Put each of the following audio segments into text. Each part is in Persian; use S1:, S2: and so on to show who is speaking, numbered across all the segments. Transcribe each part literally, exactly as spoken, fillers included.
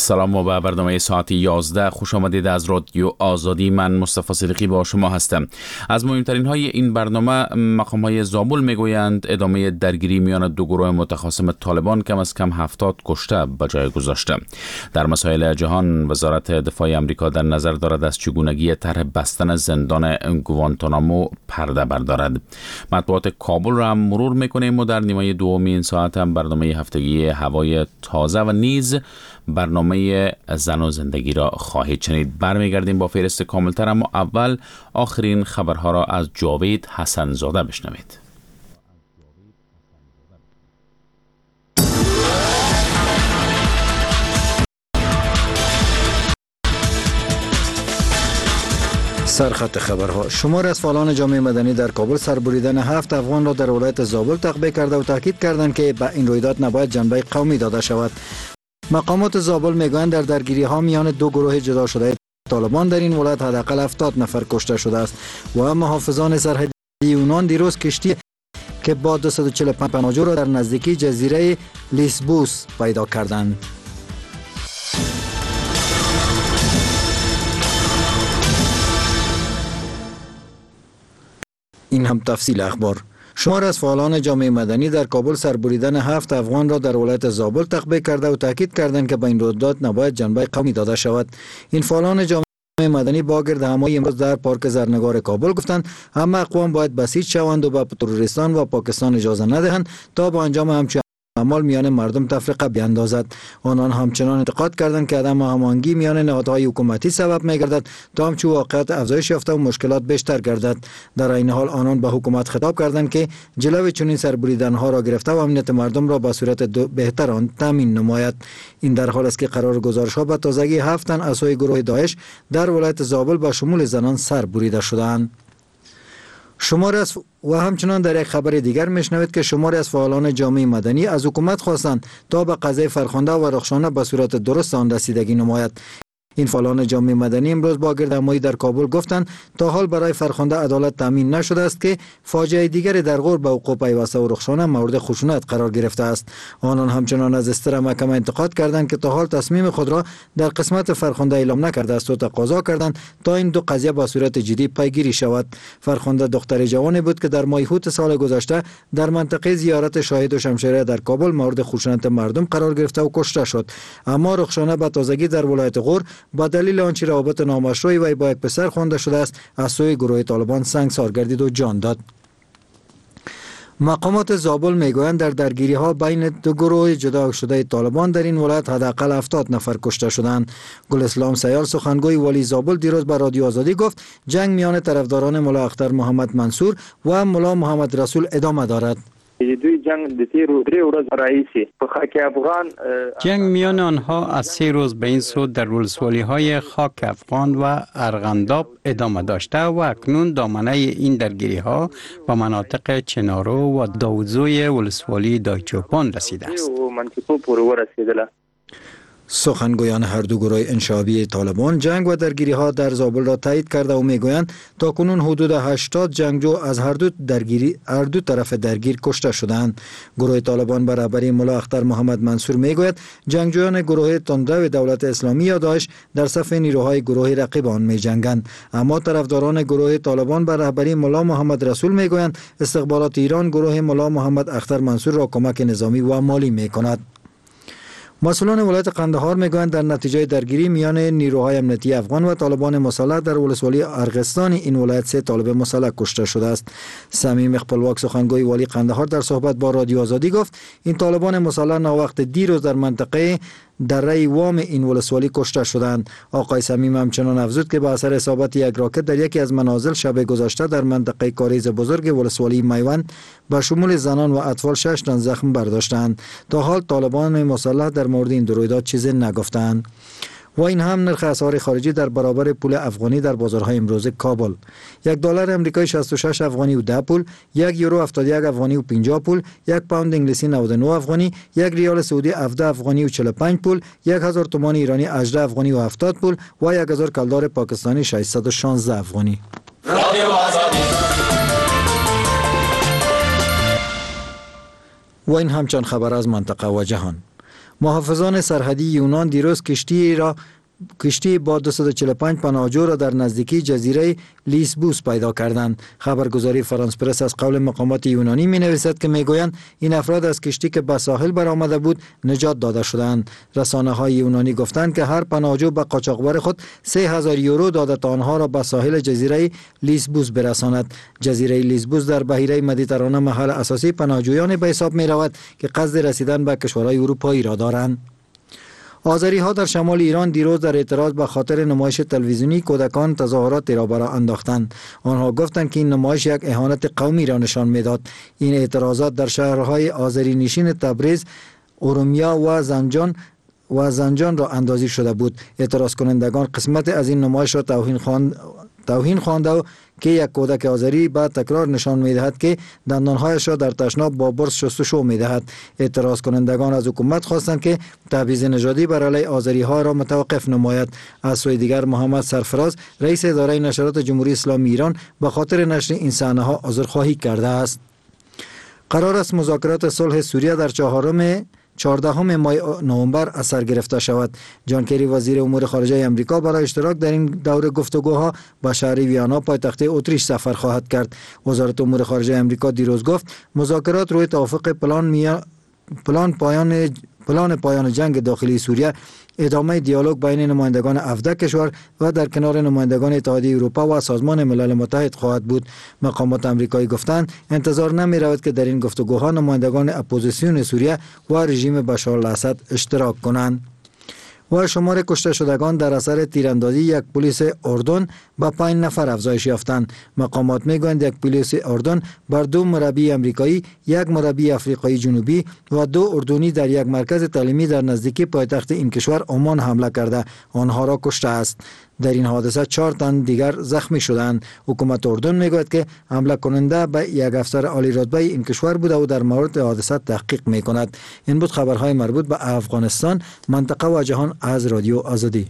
S1: سلام و به برنامه ساعت یازده خوش آمدید از رادیو آزادی. من مصطفی صدیقی با شما هستم. از مهمترین های این برنامه، مقام های زابل میگویند ادامه درگیری میان دو گروه متخاصم طالبان کم از کم هفتاد کشته به جای گذاشته. در مسائل جهان، وزارت دفاع آمریکا در نظر دارد از چگونگی طرح بستن زندان گوانتانامو پرده بردارد. مطبوعات کابل را هم مرور میکنیم و در نیمه دوم این ساعت هم برنامه هفتگی هوای تازه و نیز برنامه زن و زندگی را خواهید شنید. برمیگردیم با فهرست کاملتر، اما اول آخرین خبرها را از جاوید حسن زاده بشنوید.
S2: سرخط خبرها. شمار از فعالان جامعه مدنی در کابل سربریدن هفت افغان را در ولایت زابل تقبیه کرده و تاکید کردند که به این رویداد نباید جنبه قومی داده شود. مقامات زابل میگویند در درگیری ها میان دو گروه جدا شده طالبان در این ولایت حداقل هفتاد نفر کشته شده است و محافظان سرحدی یونان دیروز کشتی که با دویست و چهل و پنج پناهجو را در نزدیکی جزیره لیسبوس پیدا کردند. این هم تفصیل اخبار. شمار از فعالان جامعه مدنی در کابل سربریدن هفت افغان را در ولایت زابل تقبیه کرده و تاکید کردند که به این رویداد نباید جنبه قومی داده شود. این فعالان جامعه مدنی با گردهمایی امروز در پارک زرنگار کابل گفتند همه اقوام باید بسیج شوند و به تروریستان و پاکستان اجازه ندهند تا با انجام همچنین اعمال میان مردم تفرقه بیاندازد. آنان همچنان انتقاد کردند که عدم هماهنگی میان نهادهای حکومتی سبب میگردد تا همچون واقعیت افزایش یافته و مشکلات بیشتر گردد. در این حال آنان به حکومت خطاب کردند که جلوی چنین سربریدنها را گرفته و امنیت مردم را به صورت بهتر آن تامین نماید. این در حال است که قرار گزارش‌ها به تازگی هفت تن از سوی گروه داعش در ولایت زابل به شمول زنان سربریده شدند. شمار از و همچنان در یک خبر دیگر میشنوید که شماری از فعالان جامعه مدنی از حکومت خواستند تا به قضیه فرخنده و رخشانه به صورت درست آن رسیدگی نماید. این فعالان جامعه مدنی امروز با گردهمایی در کابل گفتند تا حال برای فرخنده عدالت تامین نشده است که فاجعه دیگری در غور به حقوق پیوسته و رخشانه مورد خشونت قرار گرفته است. آنان همچنان از استر محکمه انتقاد کردند که تا حال تصمیم خود را در قسمت فرخنده اعلام نکرده است و تقاضا کردند تا این دو قضیه با صورت جدی پیگیری شود. فرخنده دختر جوانی بود که در ماه اوت سال گذشته در منطقه زیارت شاهد و شمشیره در کابل مورد خشونت مردم قرار گرفته و کشته شد. اما رخشانه به تازگی در ولایت غور با دلیل آنچه روابط نامشروعی وی با یک پسر خوانده شده است از سوی گروه طالبان سنگسار گردید و جان داد. مقامات زابل میگویند در درگیری ها بین دو گروه جدا شده طالبان در این ولایت حداقل هفتاد نفر کشته شدند. گل اسلام سیال سخنگوی والی زابل دیروز به رادیو آزادی گفت جنگ میان طرفداران ملا اختر محمد منصور و ملا محمد رسول ادامه دارد.
S3: دوی جنگ د تیرو درې ورځې راهیسې په خاک افغان
S4: جنگ میان آنها از سه روز به این سو در ولسوالی های خاک افغان و ارغنداب ادامه داشته و اکنون دامنه این درگیری ها به مناطق چنارو و داودزوی ولسوالی دایچوپان رسیده است.
S3: منطقه پورې ورسیدله.
S2: سخنگویان هر دو گروه انشابی طالبان جنگ و درگیری ها در زابل را تایید کرده و میگویند تا کنون حدود هشتاد جنگجو از هر دو درگیری هر دو طرف درگیر کشته شدند. گروه طالبان به رهبری ملا اختر محمد منصور میگوید جنگجویان گروه تندرو دولت اسلامی یا داعش در صف نیروهای گروه رقیب آن میجنگند. اما طرفداران گروه طالبان به رهبری ملا محمد رسول میگویند استخبارات ایران گروه ملا محمد اختر منصور را کمک نظامی و مالی میکند. مسئولان ولایت قندهار میگویند در نتیجه درگیری میان نیروهای امنیتی افغان و طالبان مسلح در ولسوالی ارغستان این ولایت سه طالب مسلح کشته شده است. صمیم خپلواک سخنگوی والی قندهار در صحبت با رادیو آزادی گفت این طالبان مسلح ناوقت دیروز در منطقه دره وام این ولسوالی کشته شدند. آقای صمیم همچنان افزود که به اثر اصابت یک راکت در یکی از منازل شب گذشته در منطقه کاریز بزرگ ولسوالی میوند به شمول زنان و اطفال شش تن زخم برداشتند. تا حال طالبان مسلح در مورد این رویداد چیزی نگفتند. و این هم نرخ اسعار خارجی در برابر پول افغانی در بازارهای امروز کابل: یک دلار آمریکایی شصت و شش افغانی و ده پول، یک یورو هفتاد و یک افغانی و پنجاه پول، یک پوند انگلیسی نود و نه افغانی، یک ریال سعودی هفده افغانی و چهل و پنج پول، یک هزار تومان ایرانی هجده افغانی و هفتاد پول و یک هزار کلدار پاکستانی ششصد و شانزده افغانی. و این همچنان خبر از منطقه و جهان. محافظان سرحدی یونان دیروز کشتی را کشتی با دویست و چهل و پنج پناهجو را در نزدیکی جزیره لیسبوس پیدا کردند. خبرگزاری فرانس پرس از قول مقامات یونانی می نویسد که می گویند این افراد از کشتی که به ساحل برآمده بود نجات داده شدند. رسانه های یونانی گفتند که هر پناهجو به قاچاقبر خود سه هزار یورو داده تا آنها را به ساحل جزیره لیسبوس برساند. جزیره لیسبوس در بحیره مدیترانه محل اساسی پناهجویان به حساب می رود که قصد رسیدن به کشورهای اروپایی را دارند. آذری ها در شمال ایران دیروز در اعتراض به خاطر نمایش تلویزیونی کودکان تظاهراتی را برآ انداختند. آنها گفتند که این نمایش یک اهانت قومی را نشان میداد. این اعتراضات در شهرهای آذری نشین تبریز، ارومیه و زنجان و زنجان را اندازی شده بود. اعتراض کنندگان قسمت از این نمایش را توهین خواند توهین خوانده و که یک کودک آذری با تکرار نشان می‌دهد که دندانهایش را در تشناب با برس شستشو می‌دهد. اعتراض کنندگان از حکومت خواستند که تبعیض نژادی بر علیه آذری‌ها را متوقف نماید. از سوی دیگر محمد سرفراز رئیس اداره نشرات جمهوری اسلامی ایران به خاطر نشر این صحنه‌ها عذرخواهی کرده است. قرار است مذاکرات صلح سوریه در چهارم چهاردهم ماه نوامبر از سر گرفته شود. جان کری وزیر امور خارجه آمریکا برای اشتراک در این دور گفتگوها به شهر ویانا پایتخت اتریش سفر خواهد کرد. وزارت امور خارجه آمریکا دیروز گفت مذاکرات روی توافق پلان میا... پلان پایان پلان پایان جنگ داخلی سوریه، ادامه دیالوگ بین نمایندگان هفده کشور و در کنار نمایندگان اتحادیه اروپا و سازمان ملل متحد خواهد بود. مقامات آمریکایی گفتند انتظار نمی رود که در این گفتگوها نمایندگان اپوزیسیون سوریه و رژیم بشار الاسد اشتراک کنند. و شمار کشته شدگان در اثر تیراندازی یک پلیس اردن به پنج نفر افزایش یافتند. مقامات میگویند یک پلیس اردن بر دو مربی آمریکایی، یک مربی آفریقایی جنوبی و دو اردنی در یک مرکز تعلیمی در نزدیکی پایتخت این کشور عمان حمله کرده آنها را کشته است. در این حادثه چهار تن دیگر زخمی شدند. حکومت اردن میگوید که حمله کننده به یک افسر عالی رتبه این کشور بوده و در مورد حادثه تحقیق میکند. این بود خبرهای مربوط به افغانستان، منطقه و جهان از رادیو آزادی.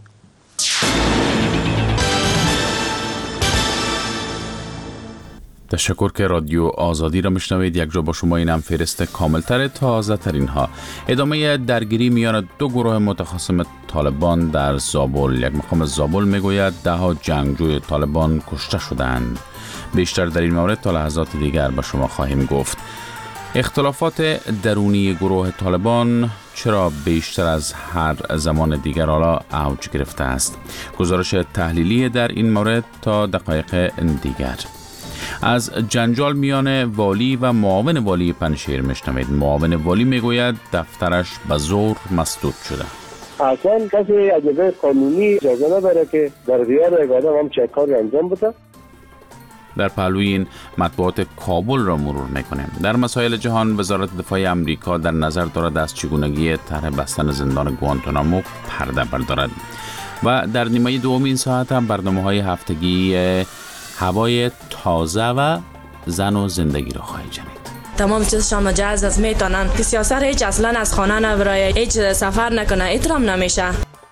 S1: تشکر که رادیو آزادی را میشنوید. یک جا با شما اینم فهرست کاملتر تازه ترین ها. ادامه درگیری میان دو گروه متخاصم طالبان در زابل. یک مقام زابل میگوید ده ها جنگجوی طالبان کشته شدند. بیشتر در این مورد تا لحظات دیگر به شما خواهیم گفت. اختلافات درونی گروه طالبان چرا بیشتر از هر زمان دیگر حالا اوج گرفته است؟ گزارش تحلیلی در این مورد تا دقایق دیگر. از جنجال میان والی و معاون والی پنجشیر میشنوید. معاون والی میگوید دفترش به زور مسدود شده.
S5: اصلا کسی اجازه قانونی اجازه نداره که در غیاب یک آدم هم چه کاری انجام بده.
S1: در پهلوی این مطبوعات کابل را مرور میکنیم. در مسائل جهان وزارت دفاع امریکا در نظر دارد از چگونگی طرح بستن زندان گوانتانامو پرده بردارد. و در نیمه دوم این ساعت هم برنامه‌های هفتگی هوای تازه و زن و زندگی را خواهید شنید.
S6: تمام چیزشان مجاز است. میتونن که سیاست هیچ اصلا از خانه نبره، هیچ سفر نکنه، ایترام نمیشه.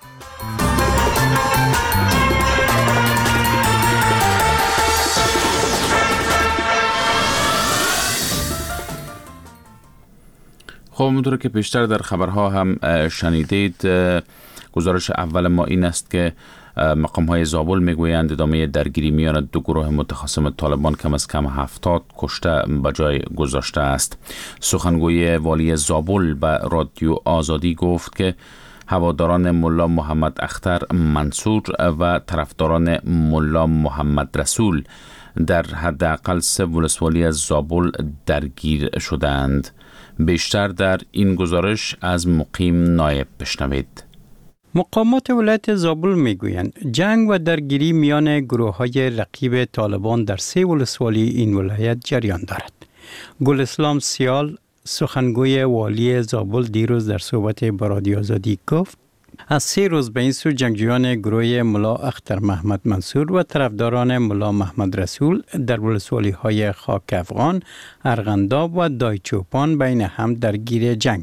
S1: خب همونطور که پیشتر در خبرها هم شنیدید، گزارش اول ما این است که مقام های زابل میگویند ادامه درگیری میان دو گروه متخاصم طالبان کم از کم هفتاد کشته به جای گذاشته است. سخنگوی والی زابل به رادیو آزادی گفت که هواداران ملا محمد اختر منصور و طرفداران ملا محمد رسول در حداقل سه ولسوالی از زابل درگیر شدند. بیشتر در این گزارش از مقیم نایب بشنوید.
S4: مقامات ولایت زابل میگویند جنگ و درگیری میان گروه های رقیب طالبان در سه ولسوالی این ولایت جریان دارد. گل اسلام سیال سخنگوی والی زابل دیروز در صحبت با رادیو آزادی گفت از سه روز به این سو جنگجویان گروه ملا اختر محمد منصور و طرفداران ملا محمد رسول در ولسوالی های خاک افغان، ارغنداب و دایچوپان بین هم درگیر جنگند.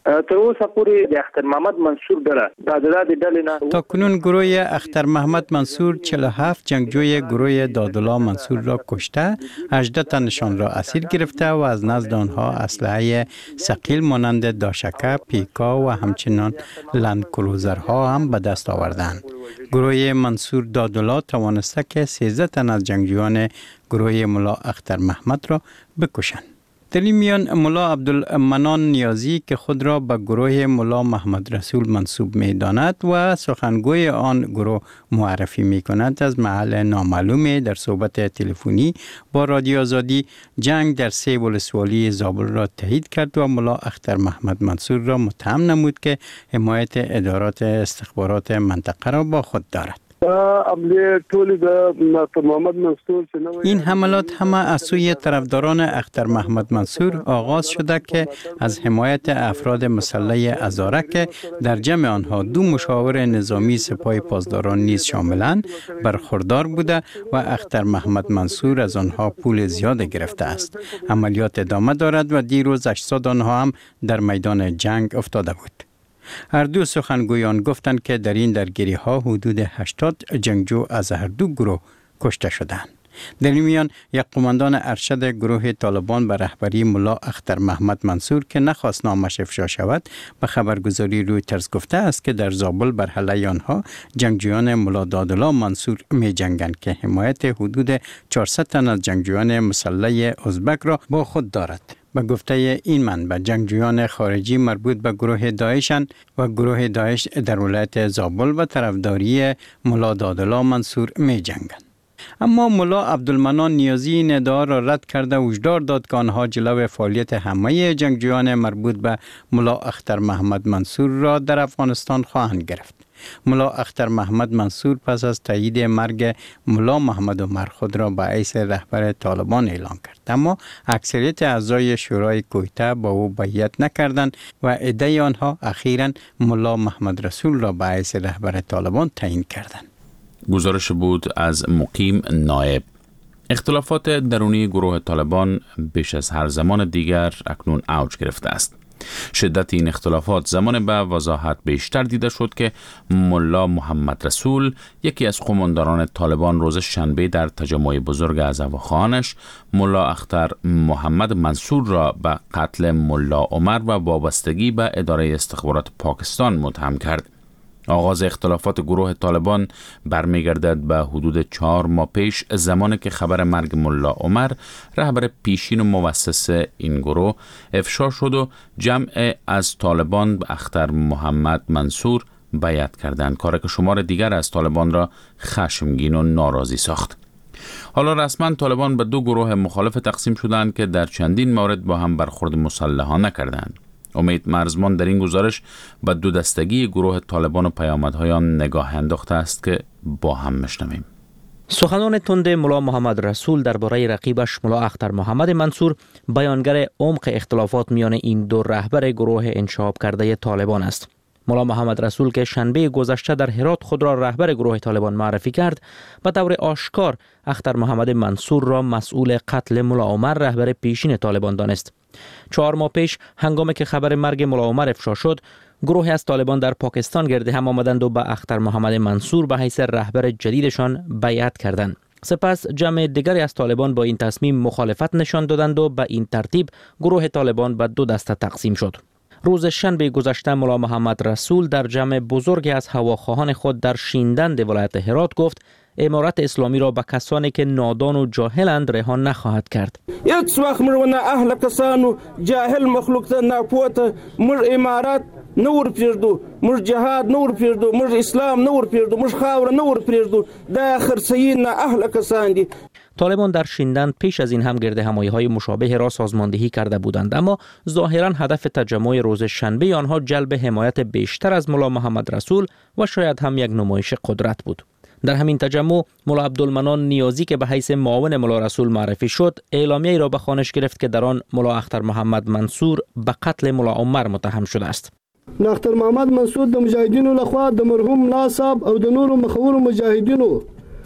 S3: تر اوسه پورې د اختر محمد منصور ډله د آزاد ډلې نه
S4: تا کنون گروه اختر محمد منصور چهل و هفت جنگجوی گروه دادالله منصور را کشته، هجده تنشان را اسیر گرفته و از نزد آنها اسلحه ثقیل مانند داشکه، پیکا و همچنان لندکروزرها هم به دست آوردند. گروه منصور دادالله توانسته که سیزده تن از جنگجویان گروه ملا اختر محمد را بکشند. در این میان ملا عبدالمنان نیازی که خود را به گروه ملا محمد رسول منسوب می داند و سخنگوی آن گروه معرفی می کند، از محل نامعلوم در صحبت تلفنی با رادیو آزادی جنگ در سه ولسوالی زابل را تایید کرد و ملا اختر محمد منصور را متهم نمود که حمایت ادارات استخبارات منطقه را با خود دارد. این حملات همه از سوی طرفداران اختر محمد منصور آغاز شده که از حمایت افراد مسلح ازارک در جمع آنها دو مشاور نظامی سپاه پاسداران نیز شاملند برخوردار بوده و اختر محمد منصور از آنها پول زیاد گرفته است. عملیات ادامه دارد و دیروز اجساد آنها هم در میدان جنگ افتاده بود. هر دو سخنگویان گفتند که در این درگیری ها حدود هشتاد جنگجو از هر دو گروه کشته شدند. در این میان یک قماندان ارشد گروه طالبان به رهبری ملا اختر محمد منصور که نخواست نامش افشا شود به خبرگزاری رویترز گفته است که در زابل بر علیه آنها جنگجویان ملا دادالله منصور می جنگند که حمایت حدود چهارصد تن از جنگجویان مسلح ازبک را با خود دارد. به گفته این منبع جنگجویان خارجی مربوط به گروه داعشند و گروه داعش در ولایت زابل و طرفداری ملا دادالله منصور می جنگند. اما ملا عبدالمنان نیازی این ادعا را رد کرده و هشدار داد که آنها جلو فعالیت همه جنگجویان مربوط به ملا اختر محمد منصور را در افغانستان خواهند گرفت. ملا اختر محمد منصور پس از تایید مرگ ملا محمد عمر خود را به حیث رهبر طالبان اعلام کرد، اما اکثریت اعضای شورای کویته با او بیعت نکردند و عده آنها اخیراً ملا محمد رسول را به حیث رهبر طالبان تعیین کردند.
S1: گزارش بود از مقیم نائب. اختلافات درونی گروه طالبان بیش از هر زمان دیگر اکنون اوج گرفته است. شدت این اختلافات زمان به وضاحت بیشتر دیده شد که ملا محمد رسول، یکی از قمانداران طالبان، روز شنبه در تجمع بزرگ از هواخوانش ملا اختر محمد منصور را به قتل ملا عمر و وابستگی به اداره استخبارات پاکستان متهم کرد. آغاز اختلافات گروه طالبان برمیگردد به حدود چهار ماه پیش، زمانی که خبر مرگ ملا عمر، رهبر پیشین و مؤسس این گروه، افشا شد و جمع از طالبان به اختر محمد منصور بیعت کردند، کاری که شمار دیگر از طالبان را خشمگین و ناراضی ساخت. حالا رسما طالبان به دو گروه مخالف تقسیم شدند که در چندین مورد با هم برخورد مسلحانه کردند. امید مرزمان در این گزارش به دو دستگی گروه طالبان و پیامدهای آن نگاه انداخته است که با هم میشنویم.
S7: سخنان تند ملا محمد رسول درباره رقیبش ملا اختر محمد منصور بیانگر عمق اختلافات میان این دو رهبر گروه انشعاب کرده طالبان است. ملا محمد رسول که شنبه گذشته در هرات خود را رهبر گروه طالبان معرفی کرد، به طور آشکار اختر محمد منصور را مسئول قتل ملا عمر رهبر پیشین طالبان دانست. چهار ماه پیش هنگامی که خبر مرگ ملا عمر افشا شد، گروهی از طالبان در پاکستان گرد هم آمدند و به اختر محمد منصور به حیث رهبر جدیدشان بیعت کردند. سپس جمع دیگری از طالبان با این تصمیم مخالفت نشان دادند و به این ترتیب گروه طالبان به دو دسته تقسیم شد. روز شنبه گذشته ملا محمد رسول در جمع بزرگی از هواخواهان خود در شیندند ولایت هرات گفت امارت اسلامی را به کسانی که نادان و جاهلند رهان نخواهد کرد.
S8: هیچ وقت مرونه اهل کسانو جاهل مخلوق ته ناپوت مر امارت نور پیردو، مر جهاد نور پیردو، مر اسلام نور پیردو، مر خاور نور پیردو، دا خرسین اهل کسان دی.
S7: طالبان در شیندند پیش از این هم گرد همایی های مشابه را سازماندهی کرده بودند، اما ظاهرا هدف تجمع روز شنبه آنها جلب حمایت بیشتر از ملا محمد رسول و شاید هم یک نمایش قدرت بود. در همین تجمع ملا عبدالمنان نیازی که به حیث معاون ملا رسول معرفی شد، اعلامیه‌ای را به خوانش گرفت که در آن ملا اختر محمد منصور به قتل ملا عمر متهم شده است.
S9: اختر محمد منصور د مجاهدینو لخوا د مرحوم ناصاب او د نورو مخور مجاهدینو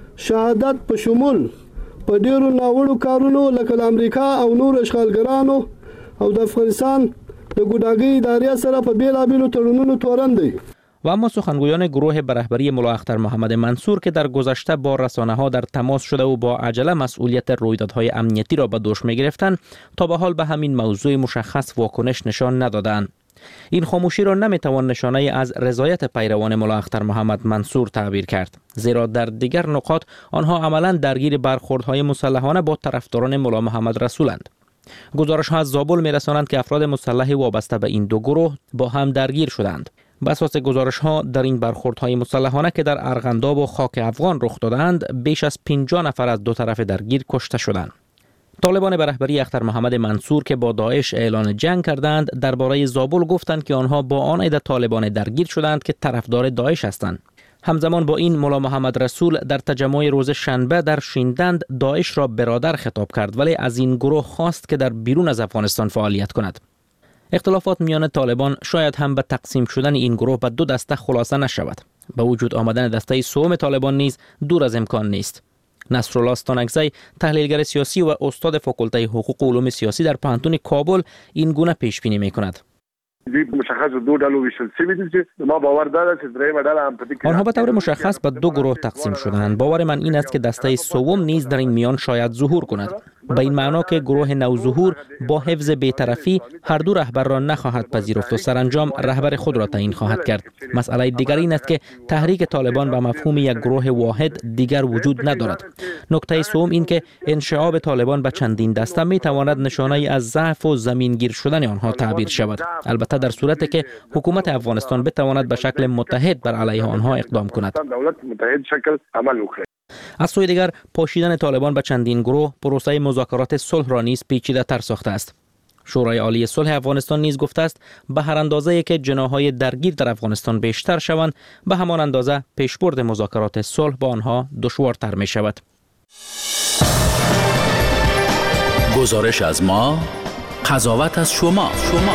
S9: شهادت په شمول په ډیرو ناوړو کارونو لکه امریکا او نور اشغالګرانو او د افغانستان د ګوډاګي ادارې سره په بیلابیلو تړونونو تورن دی.
S7: و اما سخنگویان گروه به رهبری ملا اختر محمد منصور که در گذشته با رسانه ها در تماس شده و با عجله مسئولیت رویدادهای امنیتی را به دوش می گرفتند تا به حال به همین موضوع مشخص واکنش نشان ندادند. این خاموشی را نمیتوان نشانه از رضایت پیروان ملا اختر محمد منصور تعبیر کرد، زیرا در دیگر نقاط آنها عملا درگیر برخوردهای مسلحانه با طرفداران ملا محمد رسولند. گزارش ها از زابل می رسانند که افراد مسلح وابسته به این دو گروه با هم درگیر شدند. بر اساس گزارش ها در این برخوردهای مسلحانه که در ارغنداب و خاک افغان رخ دادند، بیش از پنجاه نفر از دو طرف درگیر کشته شدند. طالبان به رهبری اختر محمد منصور که با داعش اعلان جنگ کردند، درباره زابل گفتند که آنها با آن عده طالبان درگیر شدند که طرفدار داعش هستند. همزمان با این ملا محمد رسول در تجمع روز شنبه در شیندند داعش را برادر خطاب کرد، ولی از این گروه خواست که در بیرون از افغانستان فعالیت کند. اختلافات میان طالبان شاید هم به تقسیم شدن این گروه به دو دسته خلاصه نشود. به وجود آمدن دسته سوم طالبان نیز دور از امکان نیست. نصرالله استانکزی، تحلیلگر سیاسی و استاد فاکولته حقوق و علوم سیاسی در پوهنتون کابل، این گونه پیش بینی می‌کند.
S5: مشخص دو ډلو ویشل شوي دي چې ما باور داره چې درېیمه ډله هم په دې کې
S7: آنها به طور مشخص به دو گروه تقسیم شدند. باور من این است که دسته سوم نیز در این میان شاید ظهور کند، به این معنا که گروه نوظهور با حفظ بی‌طرفی هر دو رهبر را نخواهد پذیرفت و سرانجام رهبر خود را تعیین خواهد کرد. مسئله دیگر این است که تحریک طالبان به مفهوم یک گروه واحد دیگر وجود ندارد. نکته سوم این که انشعاب طالبان به چندین دسته می تواند نشانه از ضعف و زمینگیر شدن آنها تعبیر شود، البته در صورتی که حکومت افغانستان بتواند به شکل متحد بر علیه آنها اقدام کند. از سوی دیگر پاشیدن طالبان به چندین گروه پروسه مذاکرات صلح را نیز پیچیده تر ساخته است. شورای عالی صلح افغانستان نیز گفته است به هر اندازه‌ای که جناح‌های درگیر در افغانستان بیشتر شوند، به همان اندازه پیشبرد مذاکرات صلح با آنها دشوارتر می شود.
S1: گزارش از ما، قضاوت از شما. شما.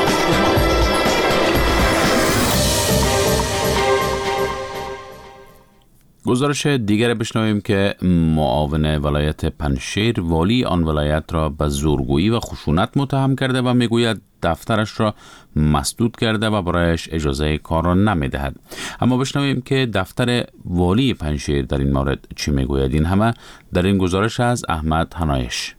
S1: گزارش دیگر بشنویم که معاون ولایت پنجشیر والی آن ولایت را به زورگویی و خشونت متهم کرده و میگوید دفترش را مسدود کرده و برایش اجازه کار را نمیدهد. اما بشنویم که دفتر والی پنجشیر در این مورد چی میگوید. این همه در این گزارش از احمد حنایش.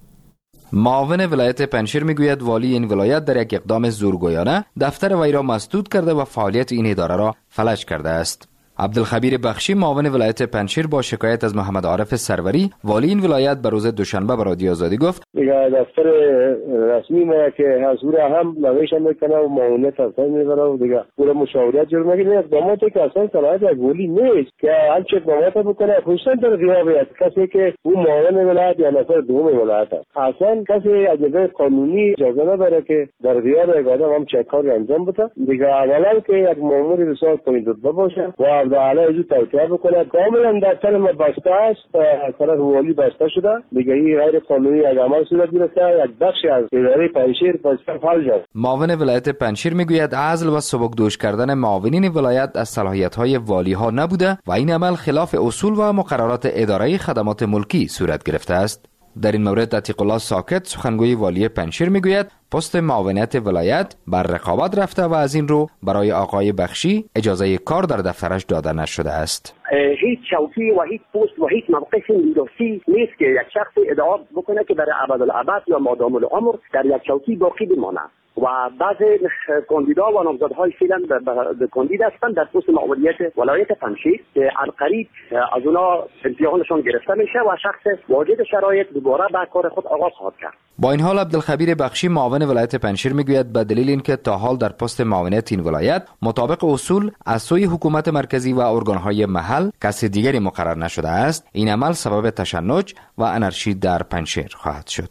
S10: معاون ولایت پنجشیر میگوید والی این ولایت در یک اقدام زورگویانه دفتر وی را مسدود کرده و فعالیت این اداره را فلج کرده است. عبدالخبیر بخشی معاون ولایت پنجشیر با شکایت از محمد عارف سروری والی این ولایت به روز دوشنبه به رادیو آزادی گفت
S5: دیگه دفتر رسمی ما که حضور هم نویش میکنه و معاونت اصلا میبره و دیگه پول مشاورت جور میگیره. اقداماتی که اصلا صلاحیت از والی نیست که هر چه اقدامات بکنه خصوصا در غیاب کسی که او معاون ولایت یا نفر دوم ولایت است. اصلا کسی اجازه قانونی اجازه نداره که در غیاب یک آدم هم چه کاری انجام بده. دیگه اولا که یک مأمور بسیار پایین رتبه باشه و و علیه از توطئه بکنه. کاملا دفتر ما بسته است، از طرف والی بسته شده. دیگه این غیر قانونی یک عمل صورت گرفته، یک بخشی از اداره پنجشیر پاسخ فلج است.
S10: معاون ولایت پنجشیر میگوید عزل و سبکدوش کردن معاونین ولایت از صلاحیت‌های والی ها نبوده و این عمل خلاف اصول و مقررات اداره خدمات ملکی صورت گرفته است. در این مورد عتیق الله ساکت سخنگوی والی پنجشیر میگوید پست معاونت ولایت بر رقابت رفته و از این رو برای آقای بخشی اجازه کار در دفترش داده نشده است.
S11: هیچ چوکی و هیچ پست و هیچ موقع سیاسی نیست که یک شخص ادعا بکنه که برای ابدالابد یا مادام العمر در یک چوکی باقی بمانه. و بعضی کاندیدا و نامزدهای فعلا به کاندید هستند در پست معاونیت ولایت پنجشیر که القریب از اونا امتحانشان گرفته میشه و شخص واجد شرایط دوباره به کار خود آغاز خواهد کرد.
S10: با این حال عبدالخبیر بخشی معاون ولایت پنجشیر میگوید به دلیل اینکه تا حال در پست معاونت این ولایت مطابق اصول از سوی حکومت مرکزی و ارگانهای محل کسی دیگری مقرر نشده است، این عمل سبب تشنج و انارشی در پنجشیر خواهد شد.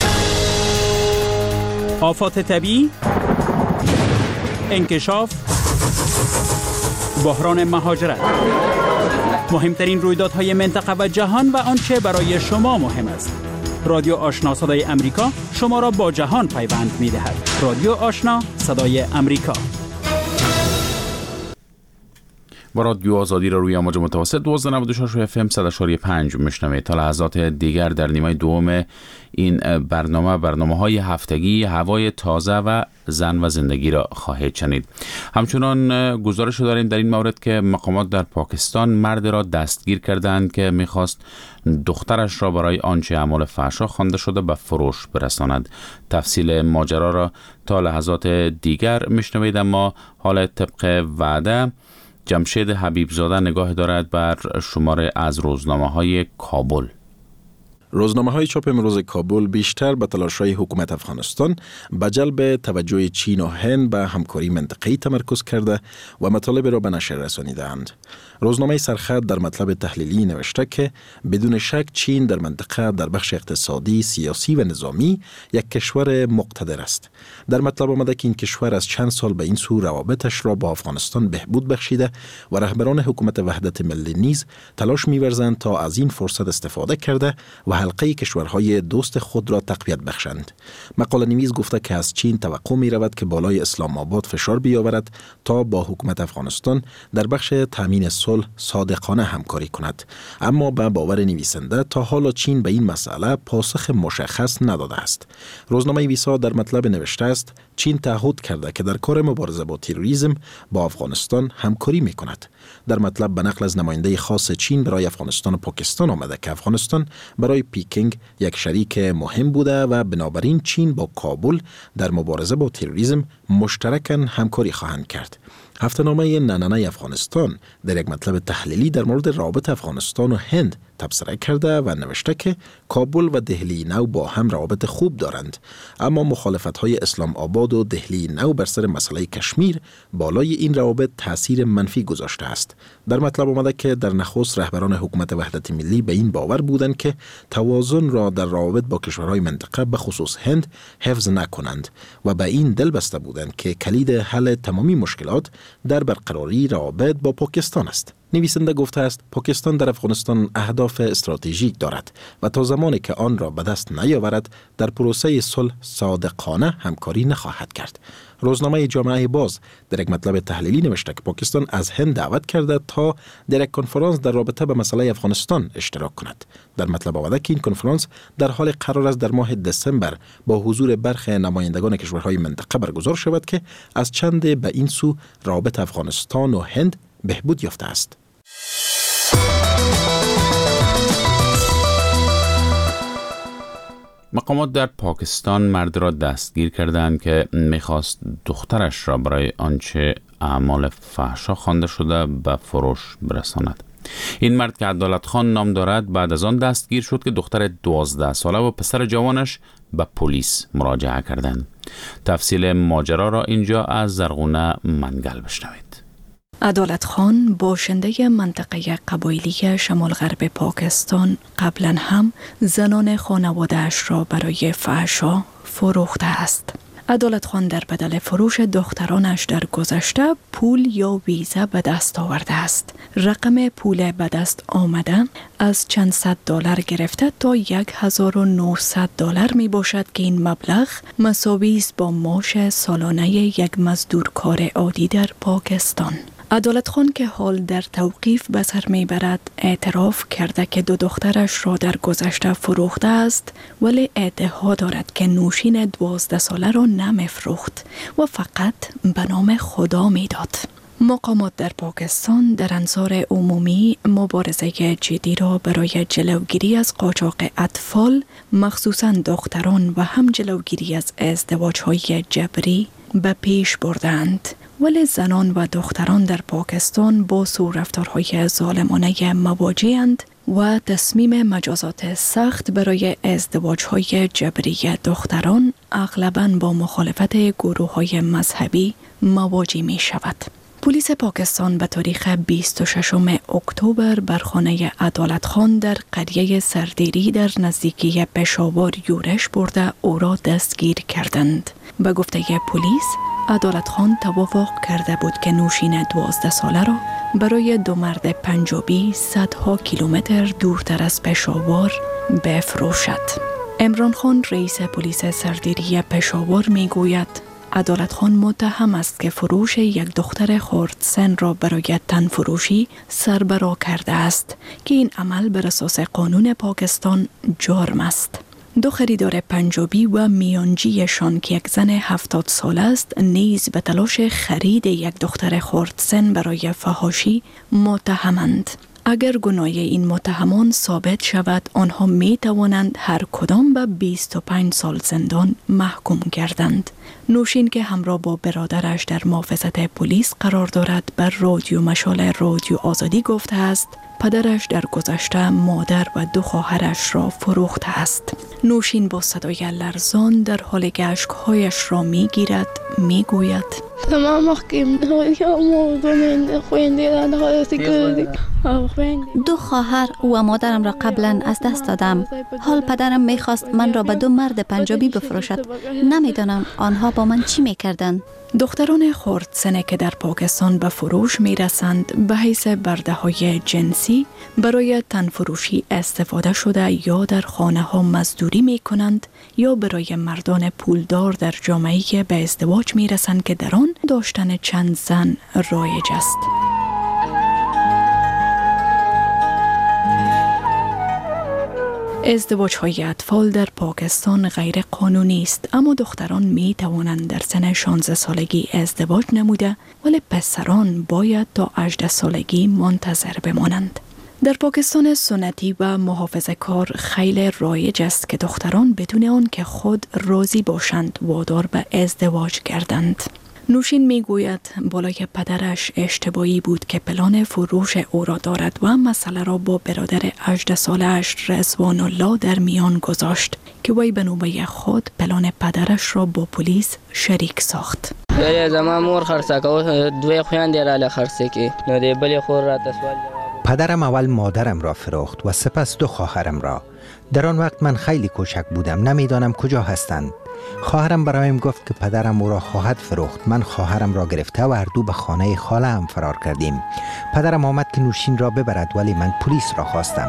S12: آفات طبیعی، انکشاف، بحران مهاجرت، مهمترین رویدادهای منطقه و جهان و آنچه برای شما مهم است. رادیو آشنا صدای امریکا شما را با جهان پیوند می دهد. رادیو آشنا صدای امریکا.
S1: با رادیو آزادی را روی امواج متوسط دوازده نود و شش اف ام صد و چهار و پنج میشنوید. تا لحظات دیگر در نیمه دوم این برنامه برنامه های هفتگی هوای تازه و زن و زندگی را خواهید شنید. همچنان گزارش داریم در این مورد که مقامات در پاکستان مرد را دستگیر کردند که میخواست دخترش را برای آنچه اعمال فحشا خوانده شده به فروش برساند. تفصیل ماجرا را تا لحظات دیگر میشنوید، اما حال طبق وعده جمشید حبیبزاده نگاه دارد بر شماره از روزنامه های کابل.
S13: روزنامه های چاپ امروز کابل بیشتر به تلاش های حکومت افغانستان به جلب توجه چین و هند به همکاری منطقه‌ای تمرکز کرده و مطالب را به نشر رسانیدند. روزنامه سرخط در مطلب تحلیلی نوشته که بدون شک چین در منطقه در بخش اقتصادی، سیاسی و نظامی یک کشور مقتدر است. در مطلب آمده که این کشور از چند سال به این سو روابطش را با افغانستان بهبود بخشیده و رهبران حکومت وحدت ملی نیز تلاش می‌ورزند تا از این فرصت استفاده کرده و حلقه کشورهای دوست خود را تقویت بخشند. مقاله نویس گفته که از چین توقع می رود که بالای اسلام آباد فشار بیاورد تا با حکومت افغانستان در بخش تامین صلح صادقانه همکاری کند، اما به باور نویسنده تا حالا چین به این مسئله پاسخ مشخص نداده است. روزنامه ویسا در مطلب نوشته است چین تعهد کرده که در کار مبارزه با تروریسم با افغانستان همکاری می کند. در مطلب به نقل از نماینده خاص چین برای افغانستان و پاکستان آمده که افغانستان برای پیکنگ یک شریک مهم بوده و بنابراین چین با کابل در مبارزه با تروریسم مشترکاً همکاری خواهند کرد. هفته‌نامه نننه افغانستان در یک مطلب تحلیلی در مورد روابط افغانستان و هند تبصره کرده و نوشته که کابل و دهلی نو با هم روابط خوب دارند، اما مخالفت‌های اسلام آباد و دهلی نو بر سر مسئله کشمیر بالای این روابط تأثیر منفی گذاشته است. در مطلب آمده که در نخست رهبران حکومت وحدت ملی به این باور بودند که توازن را در روابط با کشورهای منطقه به خصوص هند حفظ نکنند و به این دل بسته بودند که کلید حل تمامی مشکلات در برقراری روابط با پاکستان است. نویسنده گفته است پاکستان در افغانستان اهداف استراتژیک دارد و تا زمانی که آن را به دست نیاورد در پروسه صلح صادقانه همکاری نخواهد کرد. روزنامه جامعه باز در یک مطلب تحلیلی نوشته که پاکستان از هند دعوت کرده تا در یک کنفرانس در رابطه به مسئله افغانستان اشتراک کند. در مطلب آمده که این کنفرانس در حال قرار است در ماه دسامبر با حضور برخی نمایندگان کشورهای منطقه برگزار شود که از چند به این سو روابط افغانستان و هند بهبود یافته است.
S1: مقامات در پاکستان مرد را دستگیر کردند که میخواست دخترش را برای آنچه اعمال فحشا خوانده شده به فروش برساند. این مرد که عدالت خان نام دارد بعد از آن دستگیر شد که دختر دوازده ساله و پسر جوانش به پلیس مراجعه کردند. تفصیل ماجرا را اینجا از زرغونه منگل بشنوید.
S14: عدالت خان باشنده منطقه قبایلی شمال غرب پاکستان قبلا هم زنان خانواده‌اش را برای فحشا فروخته است. عدالت خان در بدل فروش دخترانش در گذشته پول یا ویزه به دست آورده است. رقم پول به دست آمده از چند صد دلار گرفته تا یک هزار و نهصد دلار می باشد که این مبلغ مساوی است با معاش سالانه یک مزدورکار عادی در پاکستان. عدالت خان که حال در توقیف به سر می برد اعتراف کرده که دو دخترش را در گذشته فروخته است، ولی ادعا دارد که نوشین دوازده ساله را نمی فروخت و فقط به نام خدا می داد. مقامات در پاکستان در انظار عمومی مبارزه جدی را برای جلوگیری از قاچاق اطفال مخصوصا دختران و هم جلوگیری از ازدواج‌های جبری به پیش بردند. ولی زنان و دختران در پاکستان با سوء رفتارهای ظالمانه مواجه‌اند و تصمیم مجازات سخت برای ازدواج‌های جبری دختران اغلباً با مخالفت گروه‌های مذهبی مواجه می شود. پلیس پاکستان به تاریخ بیست و ششم اکتبر بر خانه عدالت خان در قریه سردیری در نزدیکی پشاور یورش برده او را دستگیر کردند. به گفته پلیس عدالت خان توافق کرده بود که نوشین دوازده ساله را برای دو مرد پنجابی صدها کیلومتر دورتر از پشاور بفروشد. عمران خان رئیس پلیس سردیری پشاور می گوید عدالت خان متهم است که فروش یک دختر خردسن را برای تن فروشی سربرا کرده است که این عمل بر اساس قانون پاکستان جرم است. دو خریدار پنجابی و میانجیشان که یک زن هفتاد ساله است نیز به تلاش خرید یک دختر خردسن برای فحاشی متهمند. اگر گناه این متهمان ثابت شود، آنها می توانند هر کدام به بیست و پنج سال زندان محکوم گردند. نوشین که همراه با برادرش در محافظت پلیس قرار دارد، بر رادیو مشال رادیو آزادی گفته است پدرش در گذشته مادر و دو خواهرش را فروخته است. نوشین با صدای لرزان در حالی که اشکهایش را می گیرد می گوید
S15: دو خواهر و مادرم را قبلا از دست دادم. حال پدرم میخواست من را به دو مرد پنجابی بفروشد. نمیدانم آنها با من چی میکردند.
S14: دختران خردسنه که در پاکستان به فروش می رسند به حیث برده های جنسی برای تنفروشی استفاده شده یا در خانه ها مزدوری می کنند یا برای مردان پولدار در جامعه‌ای که به ازدواج می رسند که در آن داشتن چند زن رایج است. ازدواج های اطفال در پاکستان غیر قانونی است، اما دختران می توانند در سن شانزده سالگی ازدواج نموده ولی پسران باید تا هجده سالگی منتظر بمانند. در پاکستان سنتی و محافظه کار خیلی رایج است که دختران بدون آن که خود راضی باشند وادار به ازدواج گردند. نوشین می گوید بالای پدرش اشتباهی بود که پلان فروش او را دارد و مسئله را با برادر هجده سالش رضوان الله در میان گذاشت که وی به نوبه خود پلان پدرش را با پلیس شریک ساخت.
S16: یعنی زمان مور خرڅه کو دوی خویندې را خرڅه کی نو دی بل خور را تسوال.
S17: پدرم اول مادرم را فروخت و سپس دو خواهرم را. در آن وقت من خیلی کوچک بودم، نمیدانم کجا هستند. خواهرم برایم گفت که پدرم او را خواهد فروخت. من خواهرم را گرفته و هر دو به خانه خاله هم فرار کردیم. پدرم آمد که نوشین را ببرد ولی من پلیس را خواستم.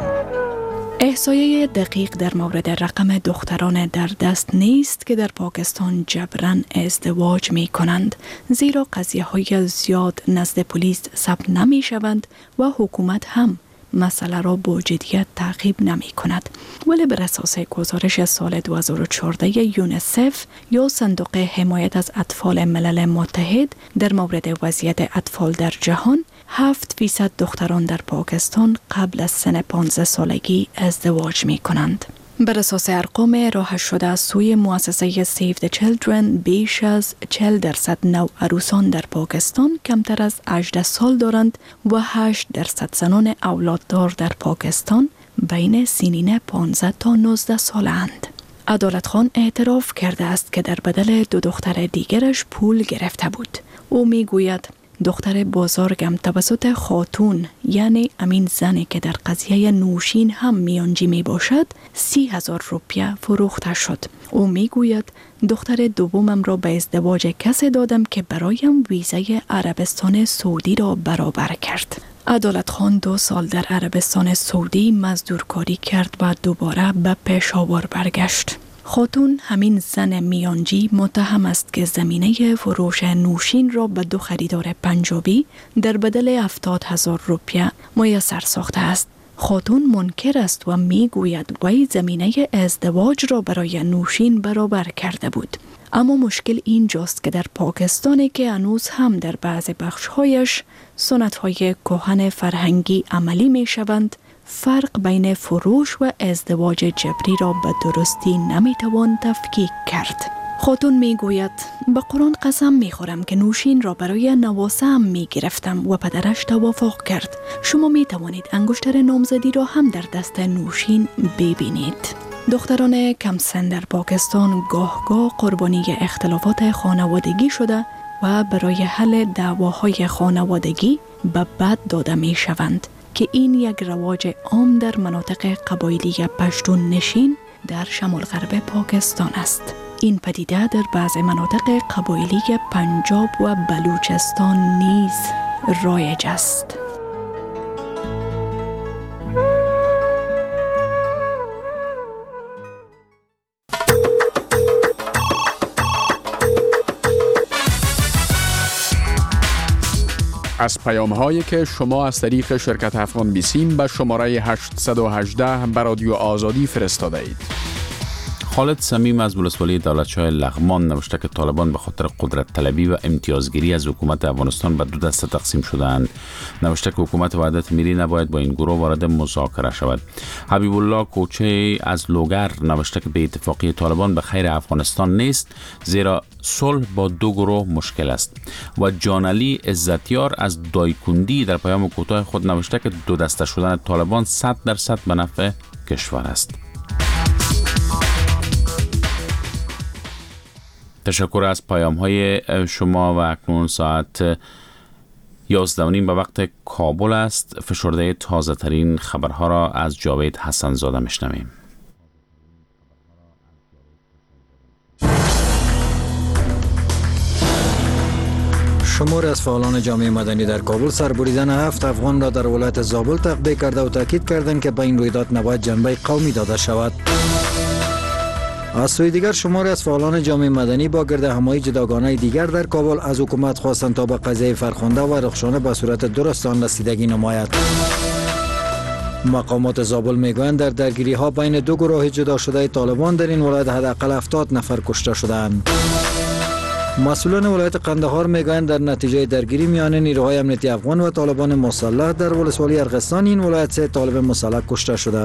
S14: احصایه دقیق در مورد رقم دختران در دست نیست که در پاکستان جبران ازدواج می کنند، زیرا قضیه های زیاد نزد پلیس ثبت نمی شوند و حکومت هم مسئله را با جدیت تعقیب نمی کند. ولی بر اساس گزارش سال دو هزار و چهارده یونیسف یا صندوق حمایت از اطفال ملل متحد در مورد وضعیت اطفال در جهان، هفت فیصد دختران در پاکستان قبل از سن پانزده سالگی ازدواج می کنند. بر اساس ارقام راه شده از سوی مؤسسه Save the Children، بیش از چهل درصد نوعروسان در پاکستان کمتر از هجده سال دارند و هشت درصد زنان اولاددار در پاکستان بین سنین پانزده تا نوزده سالند. عدالت خان اعتراف کرده است که در بدل دو دختر دیگرش پول گرفته بود. او می گوید دختر بزرگم توسط خاتون، یعنی امین زنی که در قضیه نوشین هم میانجی می باشد، سی هزار روپیه فروخته شد. او می گوید دختر دومم را به ازدواج کسی دادم که برایم ویزای عربستان سعودی را برابر کرد. عدالت خان دو سال در عربستان سعودی مزدورکاری کرد و دوباره به پشاور برگشت. خاتون، همین زن میانجی، متهم است که زمینه فروش نوشین را به دو خریدار پنجابی در بدل هفتاد هزار روپیه میسر ساخته است. خاتون منکر است و می گوید وی زمینه ازدواج را برای نوشین برابر کرده بود. اما مشکل اینجاست که در پاکستانی که هنوز هم در بعض بخش‌هایش سنت‌های کهن فرهنگی عملی می شوند، فرق بین فروش و ازدواج جبری را به درستی نمیتوان تفکیک کرد. خاتون می گوید به قرآن قسم می خورم که نوشین را برای نواسه هم می گرفتم و پدرش توافق کرد. شما می توانید انگشتر نامزدی را هم در دست نوشین ببینید. دختران کم سن در پاکستان گاه گاه قربانی اختلافات خانوادگی شده و برای حل دعواهای خانوادگی به بد داده می شوند که این یک رواج عام در مناطق قبایلی پشتون نشین در شمال غرب پاکستان است. این پدیده در بعض مناطق قبایلی پنجاب و بلوچستان نیز رایج است.
S18: از پیام هایی که شما از طریق شرکت افغان بیسیم به شماره هشت یک هشت به رادیو آزادی فرستاده اید.
S1: خالد صمیم از ولسوالی دولتشاه لغمان نوشته که طالبان به خاطر قدرت طلبی و امتیازگیری از حکومت افغانستان به دو دسته تقسیم شدند. نوشته که حکومت وحدت ملی نباید با این گروه وارد مذاکره شود. حبیب الله کوچه از لوگر نوشته که به اتفاقی طالبان به خیر افغانستان نیست، زیرا صلح با دو گروه مشکل است. و جانعلی عزتیار از دایکندی در پیام کوتاه خود نوشته که دو دسته شدن طالبان صد درصد به نفع کشور است. تشکر از پیام های شما و اکنون ساعت یازده و نیم به وقت کابل است. فشرده تازه ترین خبرها را از جاوید حسن زاده میشنویم.
S2: شمار از فعالان جامعه مدنی در کابل سربریدن هفت افغان را در ولایت زابل تقبیه کرده و تاکید کردند که به این رویداد نباید جنبه قومی داده شود. از سوی دیگر شمار از فعالان جامعه مدنی با گرد همایی جداگانه دیگر در کابل از حکومت خواستند تا به قضیه فرخنده و رخشانه به صورت درست آن رسیدگی نماید. مقامات زابل میگویند در درگیری ها بین دو گروه جدا شده طالبان در این ولایت حداقل هفتاد نفر کشته شدند. مسئولان ولایت قندهار میگویند در نتیجه درگیری میان نیروهای امنیتی افغان و طالبان مسلح در ولسوالی ارغستان این ولایت سه طالب مسلح کشته شده.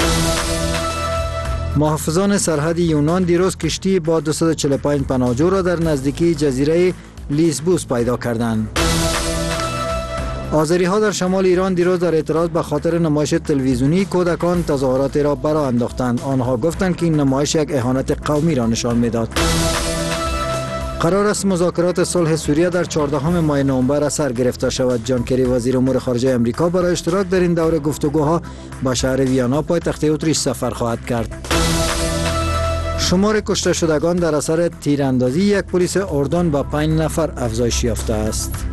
S2: محافظان سرحد یونان دیروز کشتی با دویست و چهل و پنج پناهجو را در نزدیکی جزیره لیسبوس پیدا کردند. آذری ها در شمال ایران دیروز در اعتراض به خاطر نمایش تلویزیونی کودکان تظاهراتی را برآ انداختند. آنها گفتند که این نمایش یک اهانت قومی را نشان میداد. قرار است مذاکرات صلح سوریه در چهاردهم ماه نوامبر سر گرفته شود. جان کری وزیر امور خارجه امریکا برای اشتراک در این دوره گفتگوها به شهر ویانا پایتخت اتریش سفر خواهد کرد. شمار کشته شدگان در اثر تیراندازی یک پلیس اردن به پنج نفر افزایش یافته است.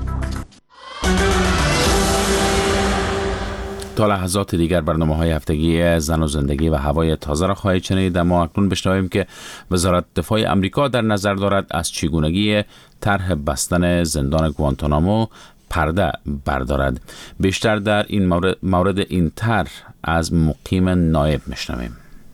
S1: تا لحظات دیگر برنامه های هفتگی زن و زندگی و هوای تازه را خواهید شنید. اما اکنون بشنویم که وزارت دفاع امریکا در نظر دارد از چگونگی طرح بستن زندان گوانتانامو پرده بردارد. بیشتر در این مورد, مورد این طرح از مقیم نایب میشنویم.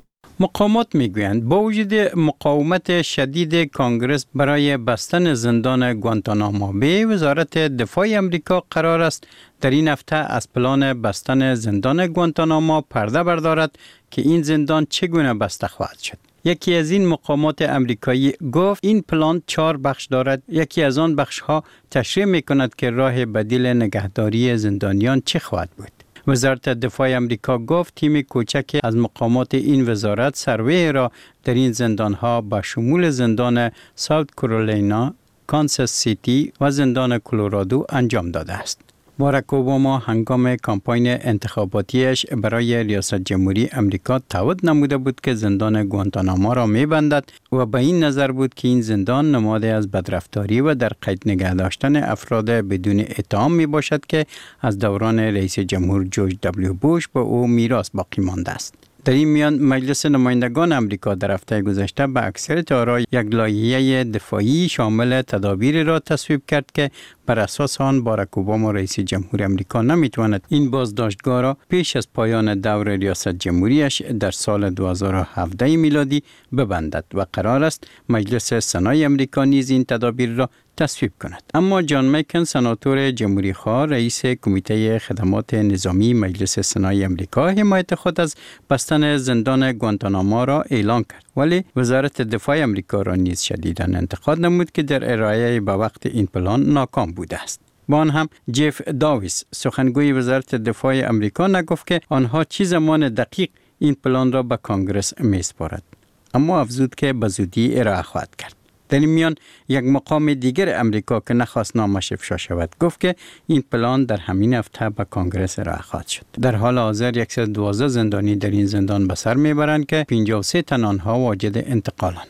S4: مقامات میگویند با وجود مقاومت شدید کانگرس برای بستن زندان گوانتانامو به، وزارت دفاع امریکا قرار است در این هفته از پلان بستن زندان گوانتانامو پرده بردارد که این زندان چگونه بسته خواهد شد. یکی از این مقامات امریکایی گفت این پلان چهار بخش دارد. یکی از آن بخش ها تشریح می کند که راه بدیل نگهداری زندانیان چه خواهد بود. وزارت دفاع امریکا گفت تیم کوچکی از مقامات این وزارت سروی را در این زندانها با شمول زندان ساوت کارولینا، کانساس سیتی و زندان کلرادو انجام داده است. باراک اوباما هنگام کامپاین انتخاباتیش برای ریاست جمهوری امریکا تعهد نموده بود که زندان گوانتانامو را می‌بندد و به این نظر بود که این زندان نماد از بدرفتاری و در قید نگه داشتن افراد بدون اتهام میباشد که از دوران رئیس جمهور جورج دبلیو بوش به او میراث باقی مانده است. در این میان مجلس نمایندگان امریکا در هفته گذشته به اکثریت آرا یک لایحه دفاعی شامل تدابیری را تصویب کرد که بر اساس آن باراک اوباما رئیس جمهور امریکا نمیتواند این بازداشتگاه را پیش از پایان دور ریاست جمهوریش در سال دو هزار و هفده میلادی ببندد و قرار است مجلس سنای امریکا نیز این تدابیر را تصویب کند. اما جان میکن سناتور جمهوری خواه رئیس کمیته خدمات نظامی مجلس سنای امریکا حمایت خود از بستن زندان گوانتانامو را اعلان کرد، ولی وزارت دفاع امریکا را نیز شدیداً انتقاد نمود که در ارائه به وقت این پلان ناکام بوده است. با آن هم جف داویس سخنگوی وزارت دفاع امریکا نگفت که آنها چه زمان دقیق این پلان را به کانگرس میسپارد، اما افزود که به زودی ارائه خواهد کرد. در این میان یک مقام دیگر امریکا که نخواست نامش افشا شود گفت که این پلان در همین هفته به کانگرس ارائه خواهد شد. در حال حاضر صد و دوازده زندانی در این زندان به سر میبرند که پنجاه و سه تن آنها واجد انتقالند.